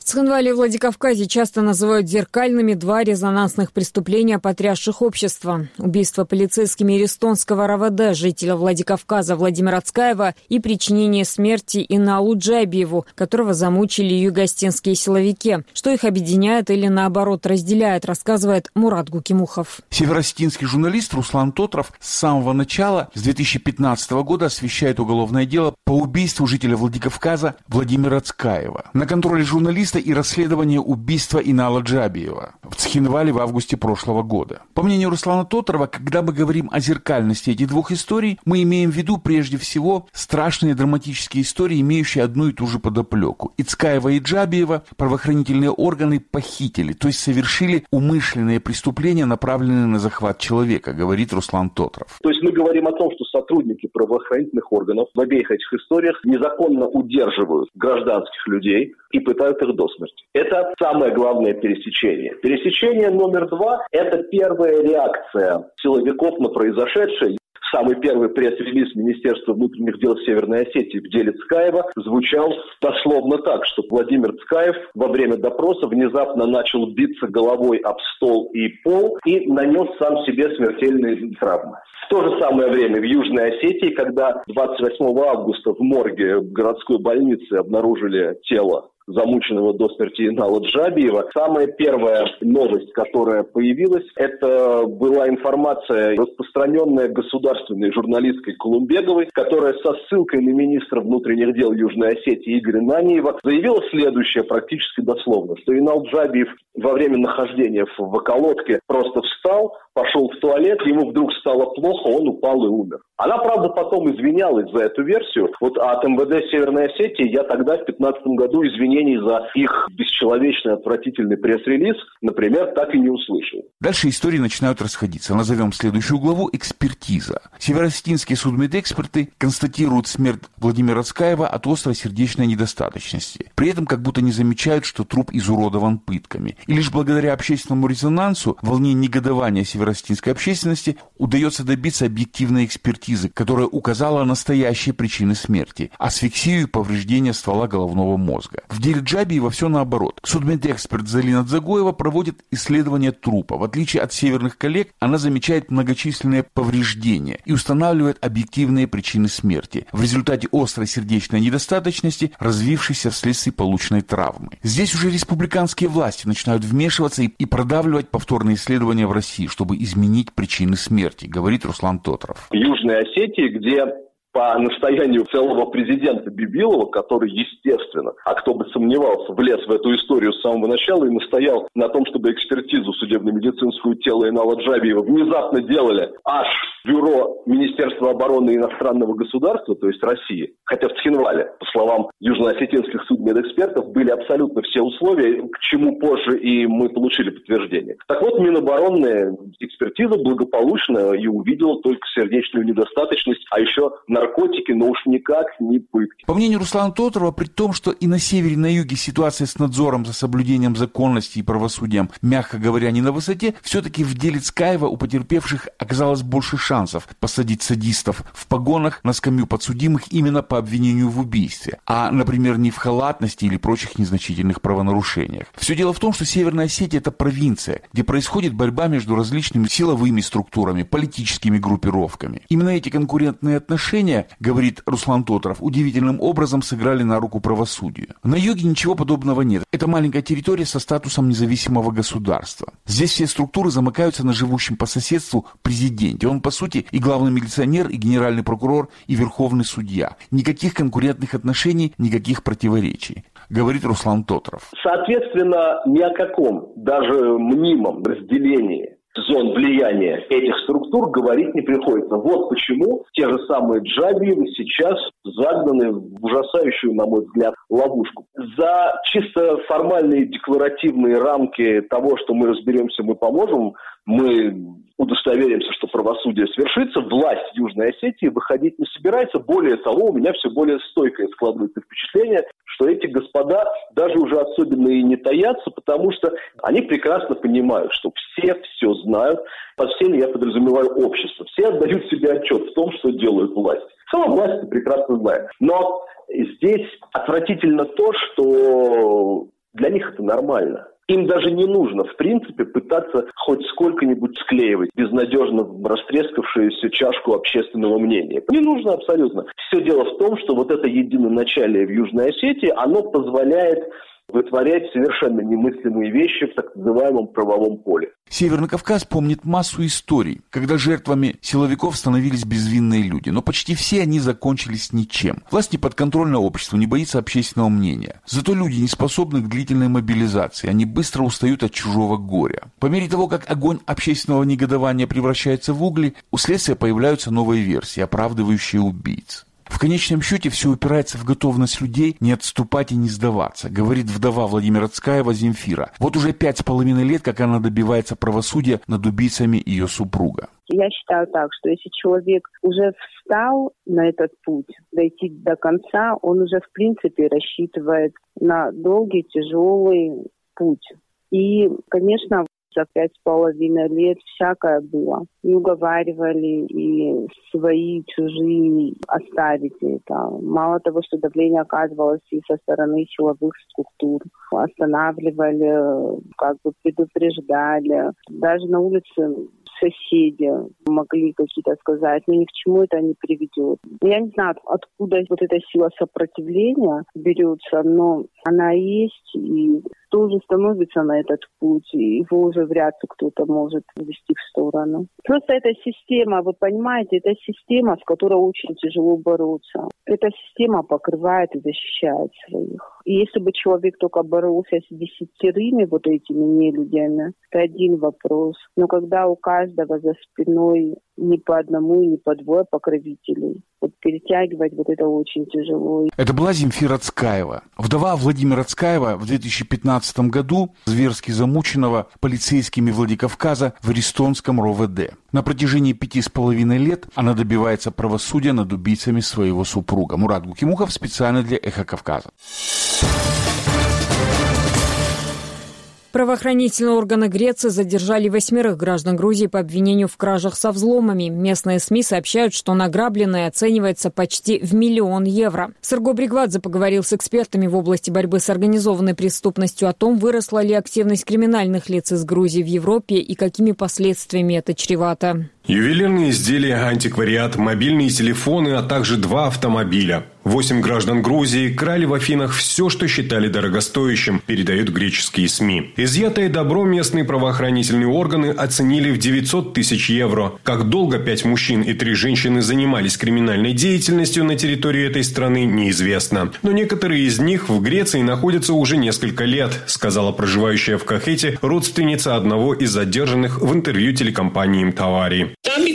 Цхинвале и Владикавказе часто называют зеркальными два резонансных преступления, потрясших общество. Убийство полицейскими эстонского эр вэ дэ жителя Владикавказа Владимира Цкаева и причинение смерти Иналу Джабиеву, которого замучили югостинские силовики. Что их объединяет или наоборот разделяет, рассказывает Мурат Гукимухов. Северостинский журналист Руслан Тотров с самого начала, с две тысячи пятнадцатого года, освещает уголовное дело по убийству жителя Владикавказа Владимира Цкаева. На контроле журналиста и расследование убийства Инала Джабиева в Цхинвале в августе прошлого года. По мнению Руслана Тотрова, когда мы говорим о зеркальности этих двух историй, мы имеем в виду прежде всего страшные драматические истории, имеющие одну и ту же подоплеку. И Цкаева, и Джабиева правоохранительные органы похитили, то есть совершили умышленные преступления, направленные на захват человека, говорит Руслан Тотров. То есть мы говорим о том, что сотрудники правоохранительных органов в обеих этих историях незаконно удерживают гражданских людей и пытают их до смерти. Это самое главное пересечение. Пересечение номер два – это первая реакция силовиков на произошедшее. Самый первый пресс-релиз Министерства внутренних дел Северной Осетии в деле Цкаева звучал дословно так, что Владимир Цкаев во время допроса внезапно начал биться головой об стол и пол и нанес сам себе смертельные травмы. В то же самое время в Южной Осетии, когда двадцать восьмого августа в морге городской больницы обнаружили тело замученного до смерти Инала Джабиева, самая первая новость, которая появилась, это была информация, распространенная государственной журналисткой Кулумбеговой, которая со ссылкой на министра внутренних дел Южной Осетии Игоря Наниева заявила следующее, практически дословно, что Инал Джабиев во время нахождения в околотке просто встал, пошел в туалет, ему вдруг стало плохо, он упал и умер. Она, правда, потом извинялась за эту версию. Вот от эм вэ дэ Северной Осетии я тогда в пятнадцатом году извинений за их бесчеловечный, отвратительный пресс-релиз, например, так и не услышал. Дальше истории начинают расходиться. Назовем следующую главу «Экспертиза». Северостинские судмедэксперты констатируют смерть Владимира Цкаева от острой сердечной недостаточности. При этом как будто не замечают, что труп изуродован пытками. И лишь благодаря общественному резонансу, волне негодования северостинской общественности, удается добиться объективной экспертизы, которая указала настоящие причины смерти – асфиксию и повреждение ствола головного мозга. В деле Джабиева все наоборот. Судмедэксперт Залина Дзагоева проводит исследование трупа. В отличие от северных коллег, она замечает многочисленные повреждения и устанавливает объективные причины смерти в результате острой сердечной недостаточности, развившейся вследствие полученной травмы. Здесь уже республиканские власти начинают вмешиваться и, и продавливать повторные исследования в России, чтобы изменить причины смерти, говорит Руслан Тотров. В Южной Осетии, где по настоянию целого президента Бибилова, который, естественно, а кто бы сомневался, влез в эту историю с самого начала и настоял на том, чтобы экспертизу судебно-медицинскую тела Инала Джабиева внезапно делали аж бюро Министерства обороны иностранного государства, то есть России. Хотя в Цхинвале, по словам южноосетинских судмедэкспертов, были абсолютно все условия, к чему позже и мы получили подтверждение. Так вот, Миноборонная экспертиза благополучно и увидела только сердечную недостаточность, а еще наркотики, но уж никак не пытки. По мнению Руслана Тотрова, при том, что и на севере, и на юге ситуация с надзором за соблюдением законности и правосудием, мягко говоря, не на высоте, все-таки в деле Цкаева у потерпевших оказалось больше шансов посадить садистов в погонах на скамью подсудимых именно по обвинению в убийстве, а, например, не в халатности или прочих незначительных правонарушениях. Все дело в том, что Северная Осетия – это провинция, где происходит борьба между различными силовыми структурами, политическими группировками. Именно эти конкурентные отношения, говорит Руслан Тотров, удивительным образом сыграли на руку правосудию. На юге ничего подобного нет. Это маленькая территория со статусом независимого государства. Здесь все структуры замыкаются на живущем по соседству президенте. Он, по сути, и главный милиционер, и генеральный прокурор, и верховный судья. Никаких конкурентных отношений, никаких противоречий, говорит Руслан Тотров. Соответственно, ни о каком, даже мнимом разделении зон влияния этих структур говорить не приходится. Вот почему те же самые Джабиевы сейчас загнаны в ужасающую, на мой взгляд, ловушку. За чисто формальные декларативные рамки того, что мы разберемся, мы поможем, мы удостоверимся, что правосудие свершится, власть Южной Осетии выходить не собирается. Более того, у меня все более стойкое складывается впечатление, что эти господа даже уже особенно и не таятся, потому что они прекрасно понимают, что все все знают. Под всеми я подразумеваю общество. Все отдают себе отчет в том, что делают власть. Сама власть прекрасно знает. Но здесь отвратительно то, что Для них это нормально. Им даже не нужно, в принципе, пытаться хоть сколько-нибудь склеивать безнадежно растрескавшуюся чашку общественного мнения. Не нужно абсолютно. Все дело в том, что вот это единоначалие в Южной Осетии, оно позволяет вытворять совершенно немыслимые вещи в так называемом правовом поле. Северный Кавказ помнит массу историй, когда жертвами силовиков становились безвинные люди, но почти все они закончились ничем. Власть не подконтрольна обществу, не боится общественного мнения. Зато люди не способны к длительной мобилизации, они быстро устают от чужого горя. По мере того, как огонь общественного негодования превращается в угли, у следствия появляются новые версии, оправдывающие убийц. В конечном счете все упирается в готовность людей не отступать и не сдаваться, говорит вдова Владимира Цкаева Земфира. Вот уже пять с половиной лет, как она добивается правосудия над убийцами ее супруга. Я считаю так, что если человек уже встал на этот путь, дойти до конца, он уже в принципе рассчитывает на долгий, тяжелый путь. И, конечно, за пять с половиной лет всякое было. И уговаривали, и свои, чужие оставить это. Мало того, что давление оказывалось и со стороны силовых структур. Останавливали, как бы предупреждали. Даже на улице соседи могли какие-то сказать, но ни к чему это не приведет. Я не знаю, откуда вот эта сила сопротивления берется, но она есть, и кто уже становится на этот путь, его уже вряд ли кто-то может ввести в сторону. Просто эта система, вы понимаете, это система, с которой очень тяжело бороться. Эта система покрывает и защищает своих. И если бы человек только боролся с десятерыми вот этими нелюдями, это один вопрос. Но когда у каждого за спиной не по одному и не по двое покровителей, вот перетягивать вот это очень тяжело. Это была Земфира Цкаева, вдова Владимира Цкаева, в две тысячи пятнадцатом году зверски замученного полицейскими Владикавказа в Эстонском РОВД. На протяжении пяти с половиной лет она добивается правосудия над убийцами своего супруга. Мурат Гукимухов специально для «Эхо Кавказа». Правоохранительные органы Греции задержали восьмерых граждан Грузии по обвинению в кражах со взломами. Местные СМИ сообщают, что награбленное оценивается почти в миллион евро. Сырго Бригвадзе поговорил с экспертами в области борьбы с организованной преступностью о том, выросла ли активность криминальных лиц из Грузии в Европе и какими последствиями это чревато. Ювелирные изделия, антиквариат, мобильные телефоны, а также два автомобиля. Восемь граждан Грузии крали в Афинах все, что считали дорогостоящим, передают греческие СМИ. Изъятое добро местные правоохранительные органы оценили в девятьсот тысяч евро. Как долго пять мужчин и три женщины занимались криминальной деятельностью на территории этой страны, неизвестно. Но некоторые из них в Греции находятся уже несколько лет, сказала проживающая в Кахете родственница одного из задержанных в интервью телекомпании «Мтавари».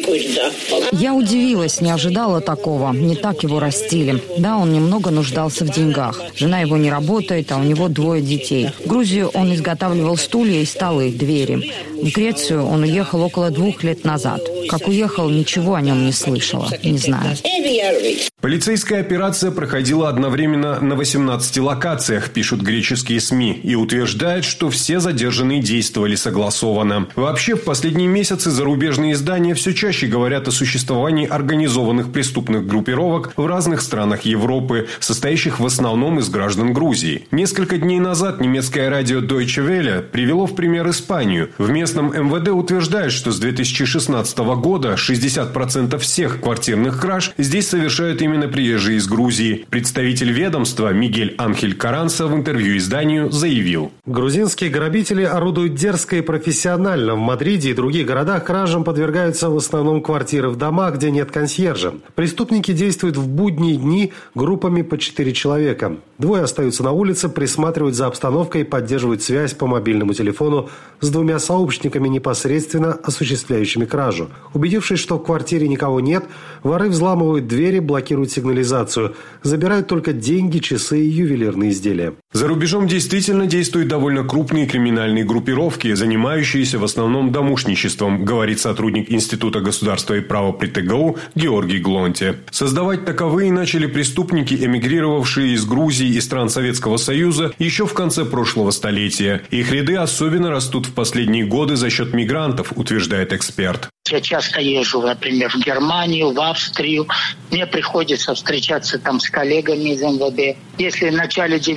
Я удивилась, не ожидала такого. Не так его растили. Да, он немного нуждался в деньгах. Жена его не работает, а у него двое детей. В Грузию он изготавливал стулья и столы, двери. В Грецию он уехал около двух лет назад. Как уехал, ничего о нем не слышала. Не знаю. Полицейская операция проходила одновременно на восемнадцати локациях, пишут греческие СМИ, и утверждают, что все задержанные действовали согласованно. Вообще, в последние месяцы зарубежные издания все чаще говорят о существовании организованных преступных группировок в разных странах Европы, состоящих в основном из граждан Грузии. Несколько дней назад немецкое радио Deutsche Welle привело в пример Испанию. В местном эм вэ дэ утверждают, что с две тысячи шестнадцатого года шестьдесят процентов всех квартирных краж здесь совершают именно приезжие из Грузии. Представитель ведомства Мигель Анхель Каранса в интервью изданию заявил: грузинские грабители орудуют дерзко и профессионально. В Мадриде и других городах кражам подвергаются в основном квартиры в домах, где нет консьержа. Преступники действуют в будние дни группами по четыре человека. Двое остаются на улице, присматривают за обстановкой и поддерживают связь по мобильному телефону с двумя сообщниками, непосредственно осуществляющими кражу. Убедившись, что в квартире никого нет, воры взламывают двери, блокируют сигнализацию, забирают только деньги, часы и ювелирные изделия. За рубежом действительно действуют довольно крупные криминальные группировки, занимающиеся в основном домушничеством, говорит сотрудник Института государства и права при тэ гэ у Георгий Глонте. Создавать таковые начали преступники, эмигрировавшие из Грузии и стран Советского Союза еще в конце прошлого столетия. Их ряды особенно растут в последние годы за счет мигрантов, утверждает эксперт. Я часто езжу, например, в Германию, в Австрию. Мне приходится встречаться там с коллегами из эм вэ дэ. Если в начале девяностых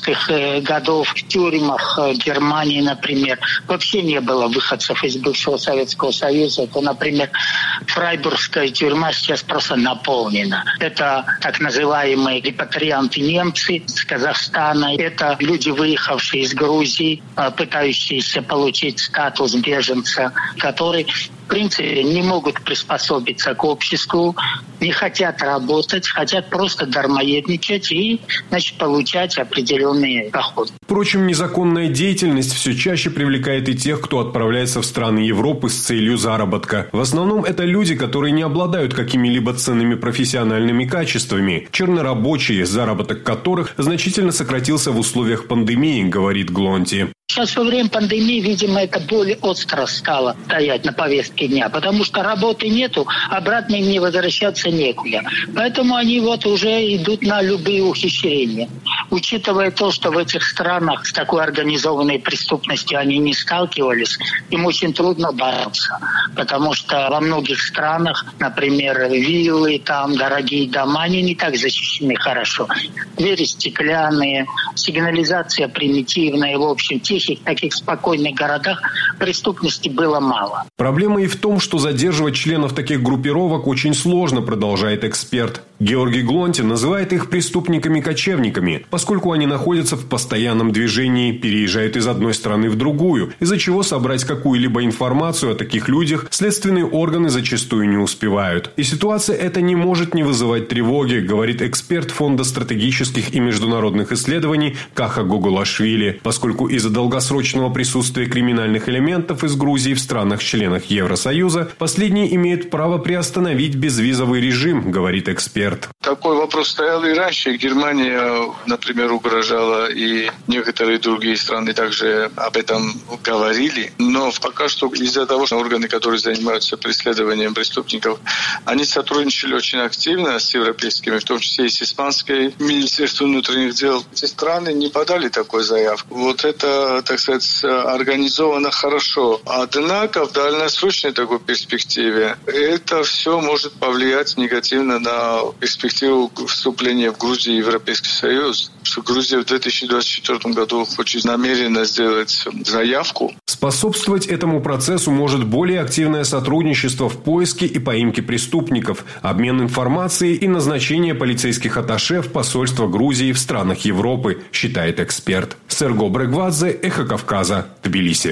девяностых годов в тюрьмах Германии, например, вообще не было выходцев из бывшего Советского Союза. То, например, Фрайбургская тюрьма сейчас просто наполнена. Это так называемые репатрианты-немцы с Казахстана. Это люди, выехавшие из Грузии, пытающиеся получить статус беженца, которые, в принципе, не могут приспособиться к обществу, не хотят работать, хотят просто дармоедничать и, значит, получать определенные доходы. Впрочем, незаконная деятельность все чаще привлекает и тех, кто отправляется в страны Европы с целью заработка. В основном это люди, которые не обладают какими-либо ценными профессиональными качествами, чернорабочие, заработок которых значительно сократился в условиях пандемии, говорит Глонти. Сейчас во время пандемии, видимо, это более остро стало стоять на повестке дня, потому что работы нету, обратно им не возвращаться некуда. Поэтому они вот уже идут на любые ухищрения. Учитывая то, что в этих странах с такой организованной преступностью они не сталкивались, им очень трудно бороться. Потому что во многих странах, например, виллы, там дорогие дома, они не так защищены хорошо. Двери стеклянные, сигнализация примитивная, в общем, те в таких спокойных городах преступности было мало. Проблема и в том, что задерживать членов таких группировок очень сложно, продолжает эксперт. Георгий Глонти называет их преступниками-кочевниками, поскольку они находятся в постоянном движении, переезжают из одной страны в другую, из-за чего собрать какую-либо информацию о таких людях следственные органы зачастую не успевают. И ситуация эта не может не вызывать тревоги, говорит эксперт Фонда стратегических и международных исследований Каха Гугулашвили, поскольку из-за долгосрочного присутствия криминальных элементов из Грузии в странах-членах Евросоюза последние имеют право приостановить безвизовый режим, говорит эксперт. Такой вопрос стоял и раньше. Германия, например, угрожала, и некоторые другие страны также об этом говорили. Но пока что из-за того, что органы, которые занимаются преследованием преступников, они сотрудничали очень активно с европейскими, в том числе и с испанской Министерством внутренних дел. Эти страны не подали такой заявку. Вот это, так сказать, организовано хорошо. Однако в дальносрочной такой перспективе это все может повлиять негативно на перспективу вступления в Грузию в Европейский Союз. Что Грузия в две тысячи двадцать четвёртом году хочет намеренно сделать заявку. Способствовать этому процессу может более активное сотрудничество в поиске и поимке преступников, обмен информацией и назначение полицейских атташе в посольство Грузии в странах Европы, считает эксперт. Серго Брегвадзе, Эхо Кавказа, Тбилиси.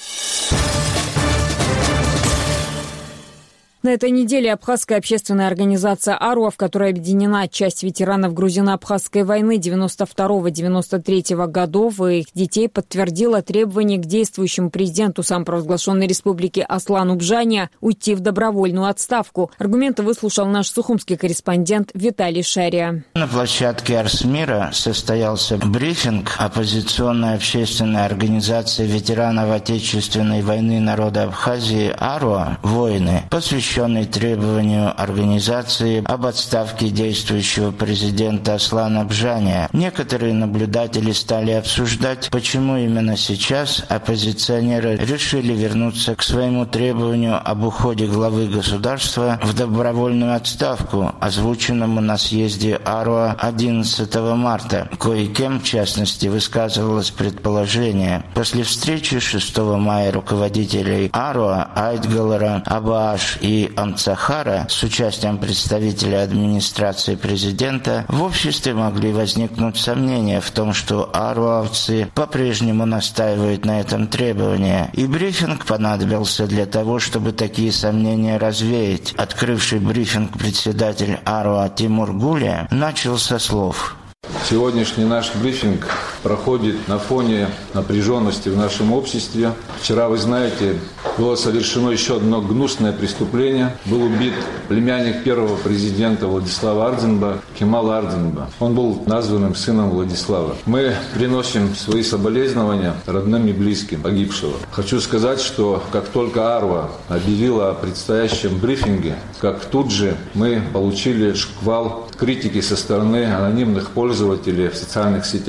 На этой неделе абхазская общественная организация «Аруа», в которой объединена часть ветеранов грузино-абхазской войны девяносто второго — девяносто третьего годов и их детей, подтвердила требование к действующему президенту самопровозглашенной республики Аслану Бжания уйти в добровольную отставку. Аргументы выслушал наш сухумский корреспондент Виталий Шария. На площадке Арсмира состоялся брифинг оппозиционной общественной организации ветеранов Отечественной войны народа Абхазии «Аруа» «Воины», посвященный требованию организации об отставке действующего президента Аслана Бжания. Некоторые наблюдатели стали обсуждать, почему именно сейчас оппозиционеры решили вернуться к своему требованию об уходе главы государства в добровольную отставку, озвученному на съезде Аруа одиннадцатого марта. Кое-кем, в частности, высказывалось предположение. После встречи шестого мая руководителей Аруа Айтгалара, Абааш и Амцахара с участием представителей администрации президента в обществе могли возникнуть сомнения в том, что аруавцы по-прежнему настаивают на этом требовании. И брифинг понадобился для того, чтобы такие сомнения развеять. Открывший брифинг председатель Аруа Тимур Гуля начал со слов. Сегодняшний наш брифинг проходит на фоне напряженности в нашем обществе. Вчера, вы знаете, было совершено еще одно гнусное преступление. Был убит племянник первого президента Владислава Арденба, Кемал Арденба. Он был названным сыном Владислава. Мы приносим свои соболезнования родным и близким погибшего. Хочу сказать, что как только Аруа объявила о предстоящем брифинге, как тут же мы получили шквал критики со стороны анонимных пользователей в социальных сетях.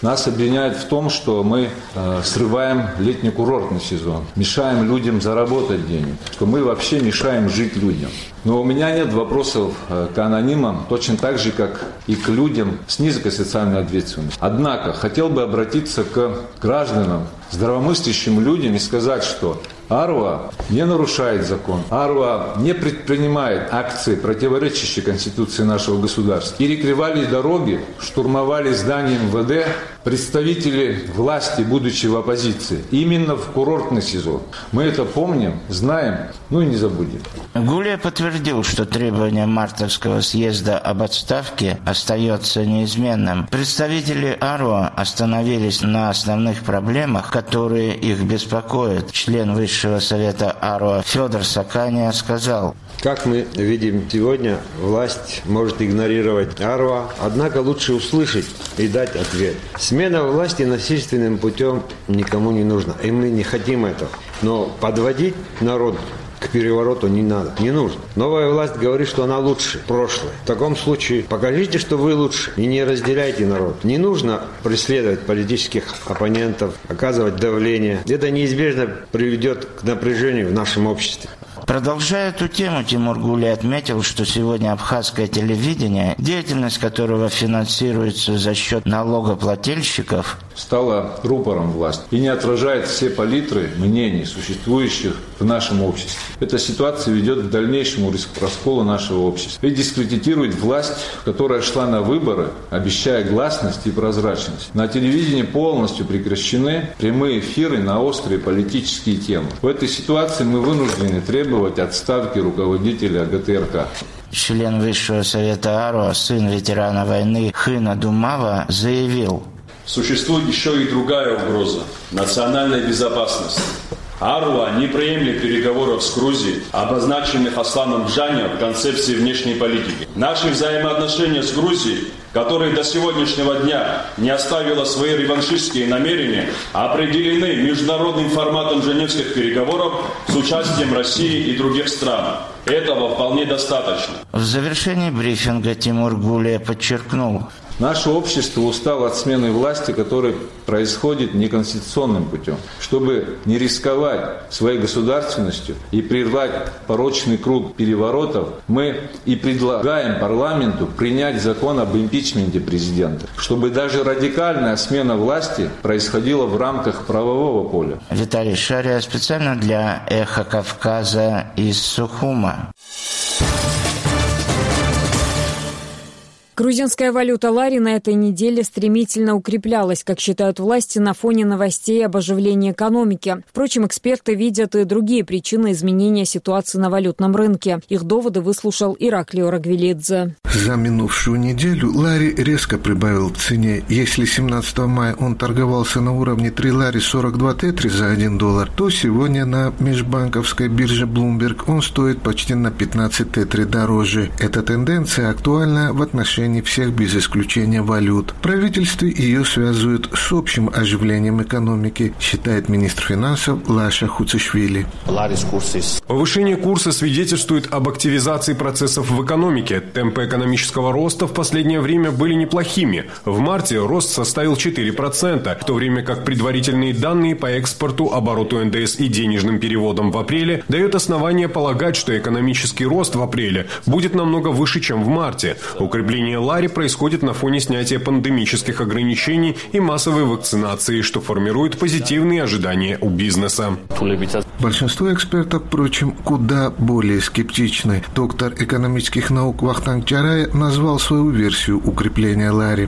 Нас обвиняют в том, что мы э, срываем летний курортный сезон, мешаем людям заработать денег, что мы вообще мешаем жить людям. Но у меня нет вопросов э, к анонимам, точно так же, как и к людям с низкой социальной ответственностью. Однако, хотел бы обратиться к гражданам, здравомыслящим людям и сказать, что АРОА не нарушает закон. АРОА не предпринимает акции, противоречащие Конституции нашего государства. Перекрывали дороги, штурмовали здания эм вэ дэ представители власти, будучи в оппозиции, именно в курортный сезон. Мы это помним, знаем, ну и не забудем. Гулия подтвердил, что требование мартовского съезда об отставке остается неизменным. Представители АРОА остановились на основных проблемах, которые их беспокоят. Член Высшего совета АРОА Федор Сакания сказал: как мы видим сегодня, власть может игнорировать АРОА, однако лучше услышать и дать ответ. Смена власти насильственным путем никому не нужна, и мы не хотим этого. Но подводить народ к перевороту не надо, не нужно. Новая власть говорит, что она лучше прошлой. В таком случае покажите, что вы лучше, и не разделяйте народ. Не нужно преследовать политических оппонентов, оказывать давление. Это неизбежно приведет к напряжению в нашем обществе. Продолжая эту тему, Тимур Гулия отметил, что сегодня абхазское телевидение, деятельность которого финансируется за счет налогоплательщиков, стала рупором власти и не отражает все палитры мнений, существующих в нашем обществе. Эта ситуация ведет к дальнейшему расколу нашего общества и дискредитирует власть, которая шла на выборы, обещая гласность и прозрачность. На телевидении полностью прекращены прямые эфиры на острые политические темы. В этой ситуации мы вынуждены требовать отставки руководителя гэ тэ эр ка. Член Высшего совета АРОА, сын ветерана войны Хына Думава, заявил: существует еще и другая угроза – национальной безопасности. АРОА не приемлет переговоров с Грузией, обозначенных Асланом Бжанием в концепции внешней политики. Наши взаимоотношения с Грузией, которая до сегодняшнего дня не оставила свои реваншистские намерения, определены международным форматом женевских переговоров с участием России и других стран. Этого вполне достаточно. В завершении брифинга Тимур Гулия подчеркнул: наше общество устало от смены власти, которая происходит неконституционным путем. Чтобы не рисковать своей государственностью и прервать порочный круг переворотов, мы и предлагаем парламенту принять закон об импичменте президента, чтобы даже радикальная смена власти происходила в рамках правового поля. Виталий Шария специально для «Эхо Кавказа» из Сухума. Грузинская валюта лари на этой неделе стремительно укреплялась, как считают власти, на фоне новостей об оживлении экономики. Впрочем, эксперты видят и другие причины изменения ситуации на валютном рынке. Их доводы выслушал Ираклио Рагвелидзе. За минувшую неделю лари резко прибавил в цене. Если семнадцатого мая он торговался на уровне три лари сорок два тетри за один доллар, то сегодня на межбанковской бирже Bloomberg он стоит почти на пятнадцать тетри дороже. Эта тенденция актуальна в отношении всех без исключения валют. Правительство ее связывают с общим оживлением экономики, считает министр финансов Лаша Хуцишвили. Повышение курса свидетельствует об активизации процессов в экономике. Темпы экономического роста в последнее время были неплохими. В марте рост составил четыре процента, в то время как предварительные данные по экспорту, обороту эн дэ эс и денежным переводам в апреле дают основание полагать, что экономический рост в апреле будет намного выше, чем в марте. Укрепление лари происходит на фоне снятия пандемических ограничений и массовой вакцинации, что формирует позитивные ожидания у бизнеса. Большинство экспертов, впрочем, куда более скептичны. Доктор экономических наук Вахтанг Чарай назвал свою версию укрепления лари.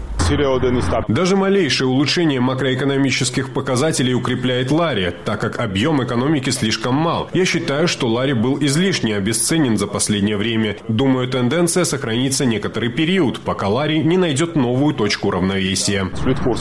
Даже малейшее улучшение макроэкономических показателей укрепляет лари, так как объем экономики слишком мал. Я считаю, что лари был излишне обесценен за последнее время. Думаю, тенденция сохранится некоторый период, пока лари не найдет новую точку равновесия.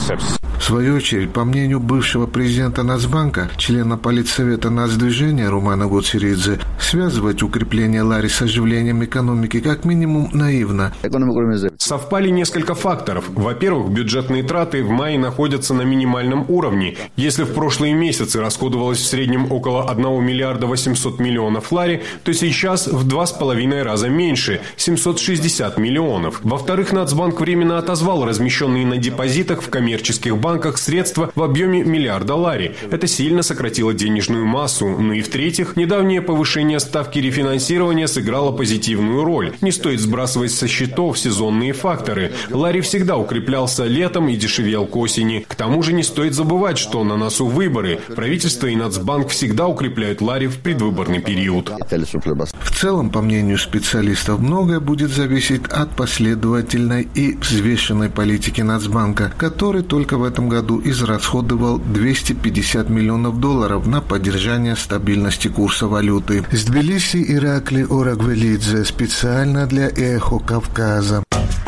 В свою очередь, по мнению бывшего президента Нацбанка, члена политсовета Нацдвижения Румана Гуцеридзе, связывать укрепление лари с оживлением экономики как минимум наивно. Совпали несколько факторов. Во-первых, бюджетные траты в мае находятся на минимальном уровне. Если в прошлые месяцы расходовалось в среднем около одного миллиарда восемьсот миллионов лари, то сейчас в два с половиной раза меньше – семьсот шестьдесят миллионов. Во-вторых, Нацбанк временно отозвал размещенные на депозитах в коммерческих банках банках средства в объеме миллиарда лари. Это сильно сократило денежную массу. Ну и в-третьих, недавнее повышение ставки рефинансирования сыграло позитивную роль. Не стоит сбрасывать со счетов сезонные факторы. Лари всегда укреплялся летом и дешевел к осени. К тому же не стоит забывать, что на носу выборы. Правительство и Нацбанк всегда укрепляют лари в предвыборный период. В целом, по мнению специалистов, многое будет зависеть от последовательной и взвешенной политики Нацбанка, который только в этом году израсходовал двести пятьдесят миллионов долларов на поддержание стабильности курса валюты. С Тбилиси Иракли Орагвелидзе специально для «Эхо Кавказа».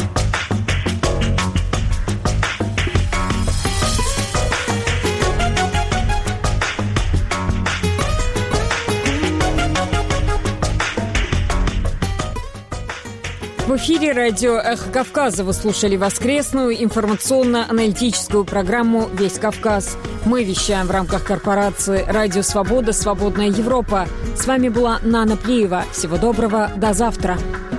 В эфире радио «Эхо Кавказа» вы слушали воскресную информационно-аналитическую программу «Весь Кавказ». Мы вещаем в рамках корпорации «Радио Свобода. Свободная Европа». С вами была Нана Плиева. Всего доброго. До завтра.